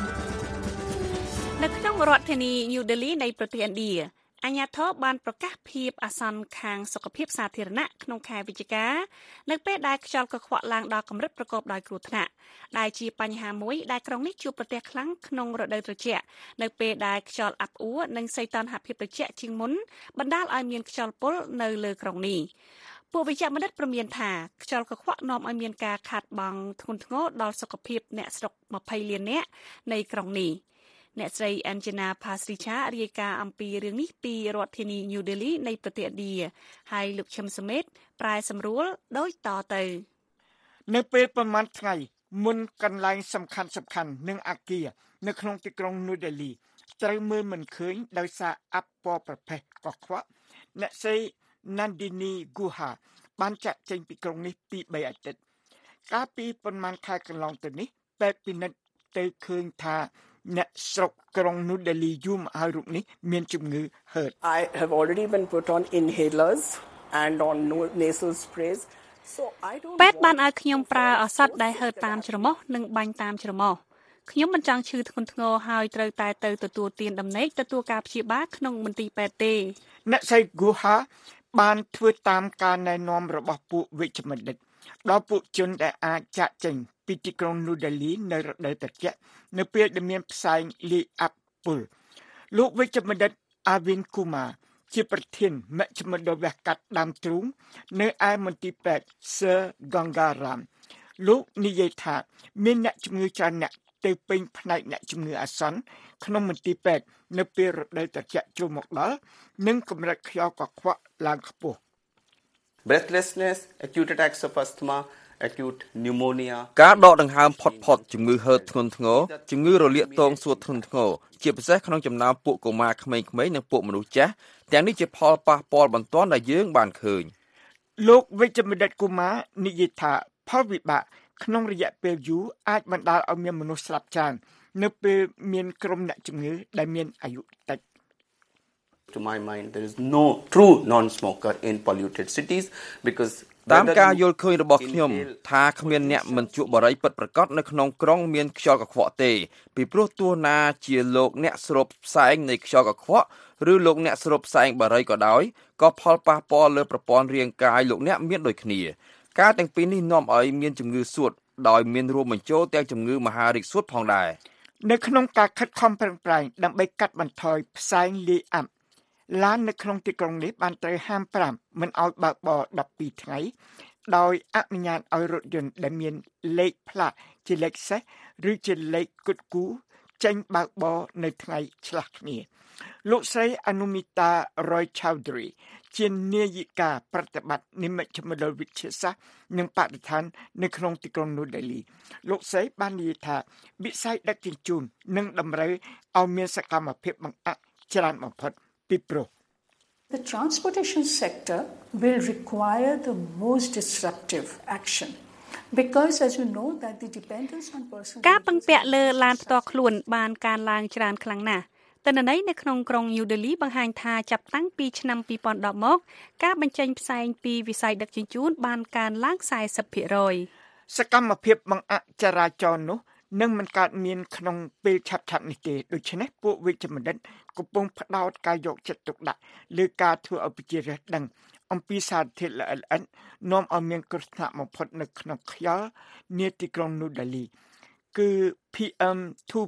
នៅក្នុងរដ្ឋធានី New Delhi នៃប្រទេសឥណ្ឌាអាជ្ញាធរបានប្រកាសភាពអាសន្នខាងសុខភាពសាធារណៈក្នុងខែវិច្ឆិកានៅពេលដែលខ្យល់កខ្វក់ឡើងដល់កម្រិតប្រកបដោយគ្រោះថ្នាក់ដែលជាបញ្ហាមួយដែលក្រុងនេះជួបប្រទះខ្លាំងក្នុងរដូវត្រជាក់នៅពេលដែលខ្យល់អាប់អួរនិងសីតុណ្ហភាពត្រជាក់ជាងមុនបណ្ដាលឲ្យមានខ្យល់ពុលនៅលើក្រុងនេះពួកវិជ្ជបណ្ឌិតព្រមានថាខ្យល់កខ្វក់នាំឲ្យមានការខាតបង់ធ្ងន់ធ្ងរដល់សុខភាពអ្នកស្រុក20លាននាក់នៃក្រុងនេះអ្នកស្រី Anjana Pasricha រាយការណ៍អំពីរឿងនេះពីរដ្ឋធានី New Delhi នៃប្រទេសឥណ្ឌាហើយលោកឈឹមសមេតប្រែសម្រួលដូចតទៅនៅពេលប្រមាណថ្ងៃមុនកន្លែងសំខាន់ៗនិងអគារនៅក្នុងទីក្រុង New Delhi ត្រូវមើលមិនឃើញដោយសារអពពប្រភេទកខ្វក់អ្នកស្រី Nandini Guha បានចាក់ចេញពីក្រុងនេះពី3អាទិត្យកាលពីប្រមាណខែកន្លងទៅនេះពេទ្យពិនិត្យទៅឃើញថាអ្នកស្រុកក្រុង New Delhi យូរមកហើយរូបនេះមានជំងឺ HERD I have already been put on inhalers and on nasal sprays so I don't ពេទ្យបានឲ្យខ្ញុំប្រើឱសថដែលហឺតតាមច្រមុះនិងបាញ់តាមច្រមុះខ្ញុំមិនចង់ឈឺធ្ងន់ធ្ងរហើយត្រូវតែទៅទទួលទានដំណេកទទួលការព្យាបាលក្នុងមន្ទីរពេទ្យទេអ្នកស្រី Guha បានធ្វើតាមការណែនាំរបស់ពួកវិជ្ជបណ្ឌិតដល់ពួកជនដែលអាចចាក់ចេញពីទីក្រុង New Delhi នៅរដូវត្រជាក់នៅពេលដែលមានផ្សែងលាយអាប់ពុលលោកវិជ្ជបណ្ឌិត Arvind Kumar ជាប្រធានមជ្ឈមណ្ឌលវះកាត់ដើមទ្រូងនៅឯមន្ទីរពេទ្យ Sir Gangaram លោកនិយាយថាមានអ្នកជំងឺច្រើនអ្នកទៅពេញផ្នែកអ្នកជំងឺអាសន្នក្នុងមន្ទីរពេទ្យនៅពេលរដូវត្រជាក់ចូលមកដល់និងកម្រិតខ្យល់កខ្វក់ឡើងខ្ពស់ breathlessness acute attacks of asthma acute pneumonia ការដកដង្ហើមផុតជំងឺហឺតធ្ងន់ធ្ងរជំងឺរលាកទងសួតធ្ងន់ធ្ងរជាពិសេសក្នុងចំណោមពួកកុមារក្មេងៗនិងពួកមនុស្សចាស់ទាំងនេះជាផលប៉ះពាល់បន្ទាន់ដែលយើងបានឃើញលោកវិជ្ជបណ្ឌិតកុមារនិយាយថាផលវិបាកក្នុងរយៈពេលយូរអាចបណ្ដាលឲ្យមានមនុស្សស្លាប់ច្រើននៅពេលមានក្រុមអ្នកជំងឺដែលមានអាយុតិច To my mind there is no true non-smoker in polluted cities because តាមការយល់ឃើញរបស់ខ្ញុំថាគ្មានអ្នកមិនជក់បារីពិតប្រាកដនៅក្នុងក្រុងមានខ្យល់កខ្វក់ទេពីព្រោះទោះណាជាលោកអ្នកស្រូបផ្សែងនៃខ្យល់កខ្វក់ឬលោកអ្នកស្រូបផ្សែងបារីក៏ដោយក៏ផលប៉ះពាល់លើប្រព័ន្ធរាងកាយលោកអ្នកមានដូចគ្នាការទាំងពីរនេះនាំឲ្យមានជំងឺសួតដោយមានរួមបញ្ចូលទាំងជំងឺមហារីកសួតផងដែរនៅក្នុងការខិតខំប្រឹងប្រែងដើម្បីកាត់បន្ថយផ្សែងលាយអាប់ឡាននៅក្នុងទីក្រុងនេះបានត្រូវហាម5មិនឲ្យបើកបរ12ថ្ងៃដោយអនុញ្ញាតឲ្យរថយន្តដែលមានលេខផ្លាកជាលេខសេសឬជាលេខគត់គូចេញបើកបរនៅថ្ងៃឆ្លាស់គ្នាលោកស្រីអនុមីតា Roy Chowdhury ជានាយិកាប្រតិបត្តិនិមិត្តមណ្ឌលវិទ្យាសាស្ត្រនិងបរិស្ថាននៅក្នុងទីក្រុង New Delhi លោកស្រីបាននិយាយថាវិស័យដឹកជញ្ជូននឹងតម្រូវឲ្យមានសកម្មភាពបង្អាក់ច្រើនបំផុតពីព្រោះ The transportation sector will require the most disruptive action because as you know that the dependence on personal ការពឹងពាក់លើឡានផ្ទាល់ខ្លួនបានកើនឡើងច្រើនខ្លាំងណាស់ទិន្នន័យនៅក្នុងក្រុង New Delhi បង្ហាញថាចាប់តាំងពីឆ្នាំ2010មកការបញ្ចេញផ្សែងពីវិស័យដឹកជញ្ជូនបានកើនឡើង 40% សកម្មភាពបង្អាក់ចរាចរណ៍នោះនឹងមិនកើតមានក្នុងពេលឆាប់ៗនេះទេដូច្នេះពួកវិជ្ជបណ្ឌិតកំពុងផ្ដោតការយកចិត្តទុកដាក់លើការធ្វើឲ្យប្រជារាស្ត្រដឹងអំពីសារធាតុល្អិតនាំឲ្យមានគ្រោះថ្នាក់បំផុតនៅក្នុងខ្យល់នាទីក្រុង New Delhi គឺ PM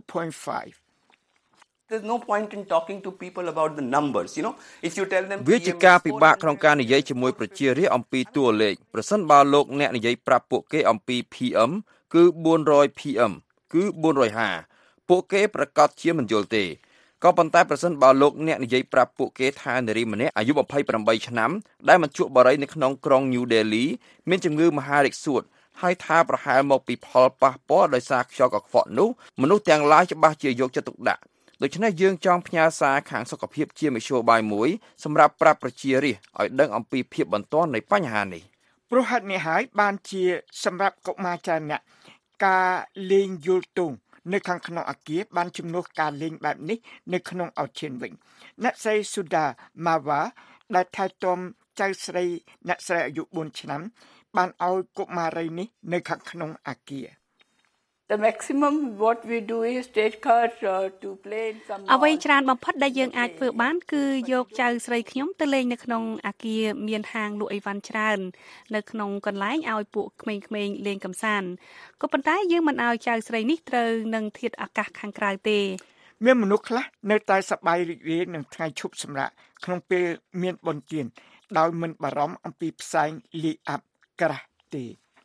2.5 There's no point in talking to people about the numbers, you know. If you tell them វាជាការពិបាកក្នុងការនិយាយជាមួយប្រជារាស្ត្រអំពីតួលេខប្រសិនបើលោកអ្នកនិយាយប្រាប់ពួកគេអំពី PM គឺ400 PM គឺ450ពួកគេប្រកាសជាមិនយល់ទេក៏ប៉ុន្តែប្រសិនបើលោកអ្នកនិយាយប្រាប់ពួកគេថានារីម្នាក់អាយុ28ឆ្នាំដែលមិនជក់បារីនៅក្នុងក្រុង New Delhi មានជំងឺមហារីកសួតហើយថាប្រហែលមកពីផលប៉ះពាល់ដោយសារខ្យល់កខ្វក់នោះមនុស្សទាំងឡាយច្បាស់ជាយកចិត្តទុកដាក់ដូច្នេះយើងចង់ផ្ញើសារខាងសុខភាពជាមធ្យោបាយមួយសម្រាប់ប្រាប់ប្រជារាស្ត្រឲ្យដឹងអំពីភាពបន្ទាន់នៃបញ្ហានេះព្រោះហេតុនេះហើយបានជាសម្រាប់កុមារច្រើនអ្នកការលេងយល់ទងនៅខាងក្នុងអគារបានជំនួសការលេងបែបនេះនៅក្នុងអធិនវិញអ្នកស្រី Sudha Mawa ដែលថែទាំចៅស្រីអ្នកស្រីអាយុ4ឆ្នាំបានឲ្យកុមារីនេះនៅខាងក្នុងអគារ The maximum what we do is take her to play in some អ្វីច្រើនបំផុតដែលយើងអាចធ្វើបានគឺយកចៅស្រីខ្ញុំទៅលេងនៅក្នុងអគារមានហាងលក់អីវ៉ាន់ច្រើននៅក្នុងកន្លែងឲ្យពួកក្មេងៗលេងកម្សាន្តក៏ប៉ុន្តែយើងមិនឲ្យចៅស្រីនេះត្រូវនឹងធាតុអាកាសខាងក្រៅទេមានមនុស្សខ្លះនៅតែសប្បាយរីករាយនឹងថ្ងៃឈប់សម្រាកក្នុងពេលមានបុណ្យទានដោយមិនបារម្ភអំពីផ្សែងលីអាប់ក្រាស់ទេ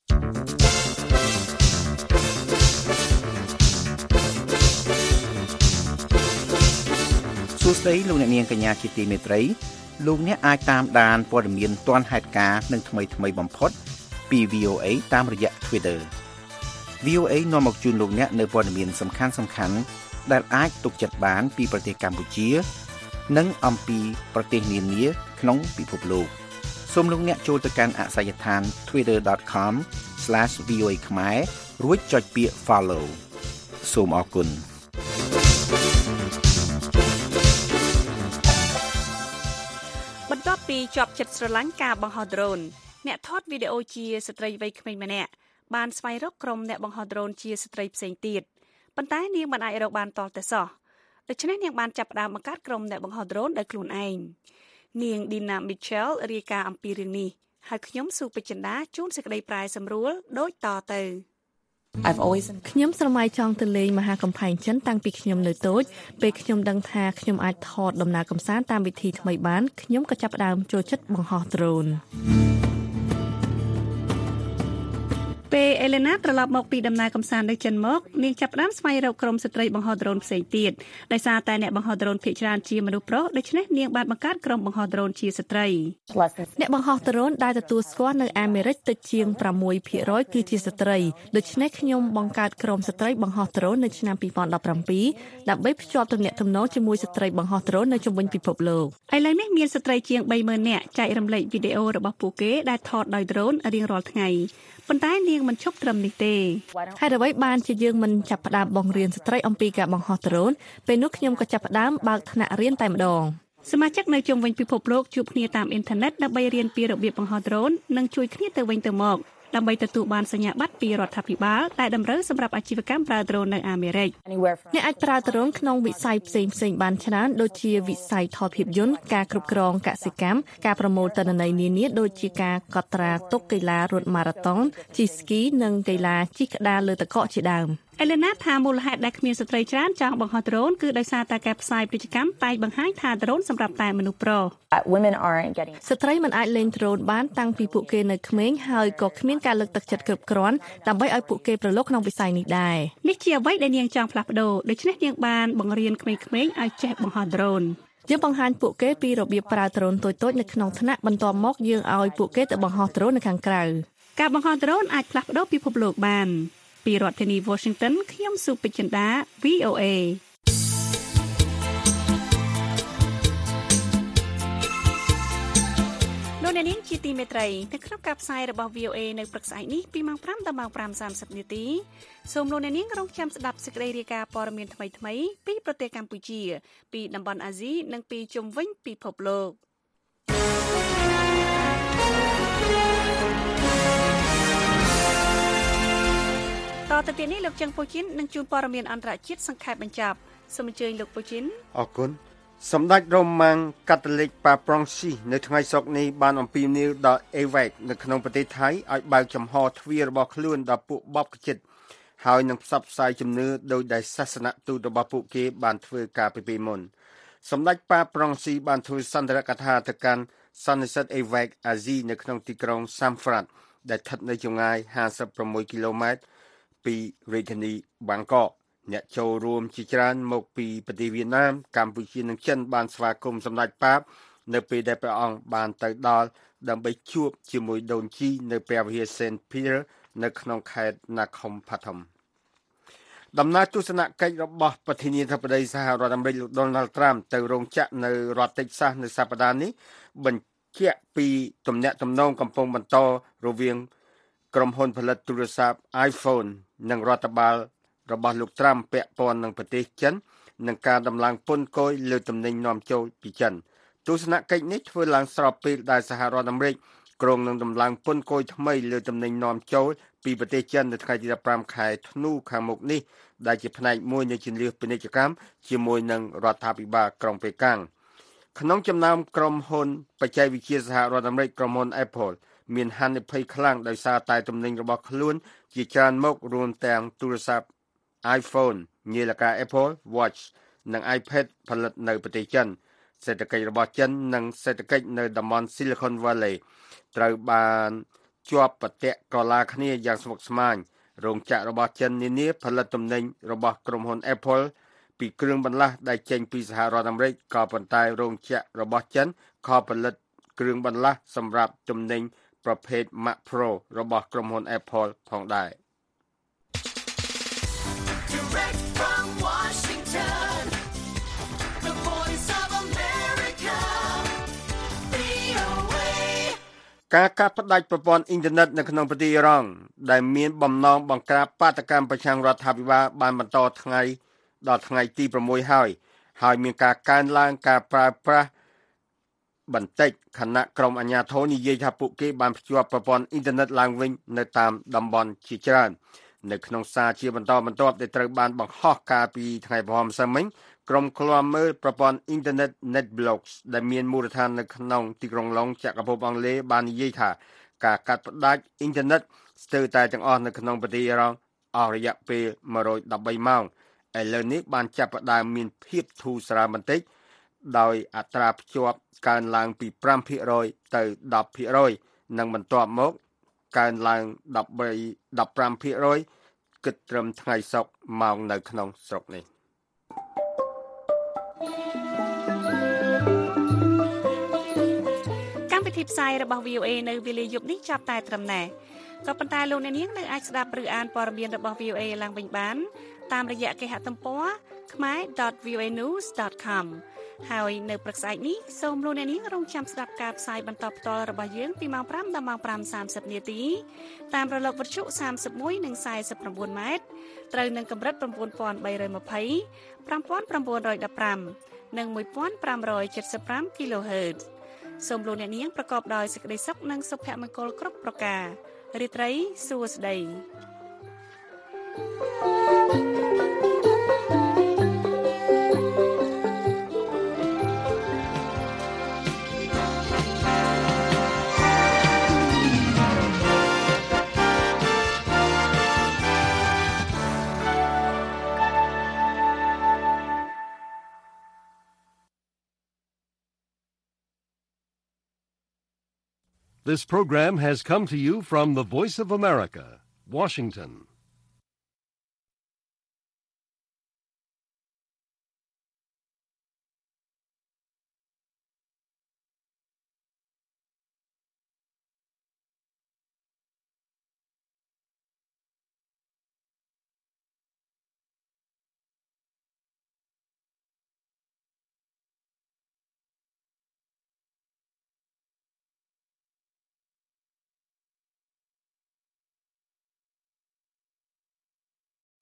សួស្តីលោកអ្នកនាងកញ្ញាជាទីមេត្រីលោកអ្នកអាចតាមដានព័ត៌មានទាន់ហេតុការណ៍និងថ្មីបំផុតពី VOA តាមរយៈ Twitter VOA នាំមកជូនលោកអ្នកនៅព័ត៌មានសំខាន់ៗដែលអាចទុកចិត្តបានពីប្រទេសកម្ពុជានិងអំពីប្រទេសនានាក្នុងពិភពលោកសូមលោកអ្នកចូលទៅកាន់អាសយដ្ឋាន twitter.com/voa ខ្មែររួចចុចពាក្យ follow សូមអរគុណបន្ទាប់ពីជាប់ចិត្តស្រឡាញ់ការបង្ហោះដ្រូនអ្នកថតវីដេអូជាស្ត្រីវ័យក្មេងម្នាក់បានស្វែងរកក្រុមអ្នកបង្ហោះដ្រូនជាស្ត្រីផ្សេងទៀតប៉ុន្តែនាងមិនអាចរកបានទាល់តែសោះដូច្នេះនាងបានចាប់ផ្ដើមបង្កើតក្រុមអ្នកបង្ហោះដ្រូនដោយខ្លួនឯងនាង Dina Mitchell រាយការណ៍អំពីរឿងនេះហើយខ្ញុំស៊ូពេជ្រចិន្តាជូនសេចក្តីប្រាយសម្រួលដូចតទៅខ្ញុំស្រមៃចង់ទៅលេងមហាកំផែងចិនតាំងពីខ្ញុំនៅតូចពេលខ្ញុំដឹងថាខ្ញុំអាចថតដំណើរកម្សាន្តតាមវិធីថ្មីបានខ្ញុំក៏ចាប់ផ្ដើមចូលចិត្តបង្ហោះដ្រូនពេលអេលេណាត្រឡប់មកពីដំណើរកម្សាន្តនៅចិនមកនាងចាប់ផ្ដើមស្វែងរកក្រុមស្ត្រីបង្ហោះដ្រូនផ្សេងទៀតដោយសារតែអ្នកបង្ហោះដ្រូនភាគច្រើនជាមនុស្សប្រុសដូច្នេះនាងបានបង្កើតក្រុមបង្ហោះដ្រូនជាស្ត្រីអ្នកបង្ហោះដ្រូនដែលទទួលស្គាល់នៅអាមេរិកតិចជាង 6% គឺជាស្ត្រីដូច្នេះខ្ញុំបង្កើតក្រុមស្ត្រីបង្ហោះដ្រូននៅឆ្នាំ2017ដើម្បីភ្ជាប់ទំនាក់ទំនងជាមួយស្ត្រីបង្ហោះដ្រូននៅជុំវិញពិភពលោកឥឡូវនេះមានស្ត្រីជាង 30,000 នាក់ចែករំលែកវីដេអូរបស់ពួកគេដែលថតដោយដ្រូនរៀងរាល់ថ្ងៃប៉ុន្តែនាងមិនឈប់ត្រឹមនេះទេហើយអ្វីបានជាយើងមិនចាប់ផ្ដើមបង្រៀនស្ត្រីអំពីការបង្ហោះដ្រូនពេលនោះខ្ញុំក៏ចាប់ផ្ដើមបើកថ្នាក់រៀនតែម្ដងសមាជិកនៅជុំវិញពិភពលោកជួបគ្នាតាមអ៊ីនធឺណិតដើម្បីរៀនពីរបៀបបង្ហោះដ្រូននិងជួយគ្នាទៅវិញទៅមកដើម្បីទទួលបានសញ្ញាបត្រពីរដ្ឋាភិបាលដែលតម្រូវសម្រាប់អាជីវកម្មប្រើដ្រូននៅអាមេរិកអ្នកអាចប្រើដ្រូនក្នុងវិស័យផ្សេងៗបានច្រើនដូចជាវិស័យថតភាពយន្តការគ្រប់គ្រងកសិកម្មការប្រមូលទិន្នន័យនានាដូចជាការកត់ត្រាទុកកីឡារត់ម៉ារ៉ាតុងជិះស្គីនិងកីឡាជិះក្តារលើទឹកកកជាដើមអេលេណាថាមូលហេតុដែលគ្មានស្ត្រីច្រើនចង់បង្ហោះដ្រូនគឺដោយសារតែការផ្សាយពាណិជ្ជកម្មតែបង្ហាញថាដ្រូនសម្រាប់តែមនុស្សប្រុសស្ត្រីមិនអាចលេងដ្រូនបានតាំងពីពួកគេនៅក្មេងហើយក៏គ្មានការលើកទឹកចិត្តគ្រប់គ្រាន់ដើម្បីឲ្យពួកគេប្រឡូកក្នុងវិស័យនេះដែរនេះជាអ្វីដែលនាងចង់ផ្លាស់ប្ដូរដូច្នេះនាងបានបង្រៀនក្មេងៗឲ្យចេះបង្ហោះដ្រូនយើងបង្ហាញពួកគេពីរបៀបប្រើដ្រូនតូចៗនៅក្នុងថ្នាក់បន្ទាប់មកយើងឲ្យពួកគេទៅបង្ហោះដ្រូននៅខាងក្រៅការបង្ហោះដ្រូនអាចផ្លាស់ប្ដូរពិភពលោកបានពីរដ្ឋធានី Washington ខ្ញុំសុពិចិន្តា VOA លោកអ្នកនាងជាទីមេត្រីនៅក្នុងការផ្សាយរបស់ VOA នៅព្រឹកស្អែកនេះពីម៉ោង 5 ដល់ម៉ោង 5:30 នាទីសូមលោកអ្នកនាងរងចាំស្ដាប់សេចក្តីរាយការណ៍ព័ត៌មានថ្មីៗពីប្រទេសកម្ពុជាពីតំបន់អាស៊ីនិងពីជុំវិញពិភពលោកតទៅទៀតនេះលោកចឹងពូជីននឹងជួនព័ត៌មានអន្តរជាតិសង្ខេបបញ្ចប់សូមអញ្ជើញលោកពូជីនអរគុណសម្ដេចរ៉ូម៉ាំងកាតូលិកប៉ាប្រង់ស៊ីនៅថ្ងៃសុក្រនេះបានអំពាវនាវដល់អេវ៉េកនៅក្នុងប្រទេសថៃឲ្យបើកចំហទ្វាររបស់ខ្លួនដល់ពួកបបកិច្ចហើយនឹងផ្សព្វផ្សាយជំនឿដោយដែលសាសនទូតរបស់ពួកគេបានធ្វើការពីពេលមុនសម្ដេចប៉ាប្រង់ស៊ីបានធ្វើសន្ទរកថាទៅកាន់សន្និសីទអេវ៉េកអាស៊ីនៅក្នុងទីក្រុងសាំហ្វ្រាត់ដែលស្ថិតនៅចម្ងាយ56គីឡូម៉ែត្រពីរាជធានីបាងកកអ្នកចូលរួមជាច្រើនមកពីប្រទេសវៀតណាមកម្ពុជានិងចិនបានស្វាគមន៍សម្ដេចប៉ាបនៅពេលដែលព្រះអង្គបានទៅដល់ដើម្បីជួបជាមួយដូនជីនៅព្រះវិហារ Saint Peter នៅក្នុងខេត្ត Nakhon Pathom ដំណើរទស្សនកិច្ចរបស់ប្រធានាធិបតីសហរដ្ឋអាមេរិកលោក Donald Trump ទៅរោងចក្រនៅរដ្ឋ Texas នៅសប្តាហ៍នេះបញ្ជាក់ពីទំនាក់ទំនងកំពុងបន្តរវាងក្រុមហ៊ុនផលិតទូរស័ព្ទ iPhone និងរដ្ឋបាលរបស់លោក Trump ពាក់ព័ន្ធនឹងប្រទេសចិននិងការដំឡើងពន្ធគយលើទំនិញនាំចូលពីចិនទស្សនកិច្ចនេះធ្វើឡើងស្របពេលដែលសហរដ្ឋអាមេរិកគ្រោងនឹងដំឡើងពន្ធគយថ្មីលើទំនិញនាំចូលពីប្រទេសចិននៅថ្ងៃទី15ខែធ្នូខាងមុខនេះដែលជាផ្នែកមួយនៃជម្រើសពាណិជ្ជកម្មជាមួយនឹងរដ្ឋាភិបាលក្រុងប៉េកាំងក្នុងចំណោមក្រុមហ៊ុនបច្ចេកវិទ្យាសហរដ្ឋអាមេរិកក្រុមហ៊ុន Apple មានហានិភ័យខ្លាំងដោយសារតែទំនិញរបស់ខ្លួនជាច្រើនមករួមទាំងទូរស័ព្ទ iPhone នាឡិកា Apple Watch និង iPad ផលិតនៅប្រទេសចិនសេដ្ឋកិច្ចរបស់ចិននិងសេដ្ឋកិច្ចនៅតំបន់ Silicon Valley ត្រូវបានជាប់ប្រទាក់កលាគ្នាយ៉ាងស្មុគស្មាញរោងចក្ររបស់ចិននានាផលិតទំនិញរបស់ក្រុមហ៊ុន Apple ពីគ្រឿងបន្លាស់ដែលចេញពីសហរដ្ឋអាមេរិកក៏ប៉ុន្តែរោងចក្ររបស់ចិនក៏ផលិតគ្រឿងបន្លាស់សម្រាប់ទំនិញប្រភេទ Mac Pro របស់ក្រុមហ៊ុន Apple ផងដែរការកាត់ផ្តាច់ប្រព័ន្ធអ៊ីនធឺណិតនៅក្នុងប្រទេសអ៊ីរ៉ង់ដែលមានបំណងបង្ក្រាបបាតកម្មប្រឆាំងរដ្ឋាភិបាលបានបន្តថ្ងៃដល់ថ្ងៃទី6ហើយមានការកើនឡើងការប្រើប្រាស់បន្តិចខណៈក្រុមអាជ្ញាធរនិយាយថាពួកគេបានភ្ជាប់ប្រព័ន្ធអ៊ីនធឺណិតឡើងវិញនៅតាមតំបន់ជាច្រើននៅក្នុងសារជាបន្តបន្ទាប់ដែលត្រូវបានបង្ហោះកាលពីថ្ងៃព្រហស្បតិ៍មិញក្រុមឃ្លាំមើលប្រព័ន្ធអ៊ីនធឺណិត NetBlocks ដែលមានមូលដ្ឋាននៅក្នុងទីក្រុងឡុងចក្រភពអង់គ្លេសបាននិយាយថាការកាត់ផ្តាច់អ៊ីនធឺណិតស្ទើរតែទាំងអស់នៅក្នុងប្រទេសអ៊ីរ៉ង់អស់រយៈពេល113ម៉ោងឥឡូវនេះបានចាប់ផ្ដើមមានភាពធូរស្រាលបន្តិចដោយអត្រាភ្ជាប់កើនឡើងពី 5% ទៅ 10% និងបន្ទាប់មកកើនឡើង 15% គិតត្រឹមថ្ងៃសុក្រម៉ោងនៅក្នុងស្រុកនេះកម្មវិធីផ្សាយរបស់ VOA នៅវេលាយប់នេះចាប់តែត្រឹមណេះក៏ប៉ុន្តែលោកអ្នកនាងនៅអាចស្ដាប់ឬអានព័ត៌មានរបស់ VOA ឡើងវិញបានតាមរយៈគេហទំព័រ khmer.voanews.com ហើយនៅព្រឹកស្អែកនេះសូមលោកអ្នកនាងរងចាំស្ដាប់ការផ្សាយបន្តផ្ទាល់របស់យើងពីម៉ោង 5 ដល់ម៉ោង 5:30 នាទីតាមរលកវិទ្យុ31និង49ម៉ែត្រត្រូវនឹងកម្រិត 9320 5915 និង 1575 kHz សូមលោកអ្នកនាងប្រកបដោយសេចក្តីសុខនិងសុភមង្គលគ្រប់ប្រការរាត្រីសួស្តី This program has come to you from the Voice of America, Washington.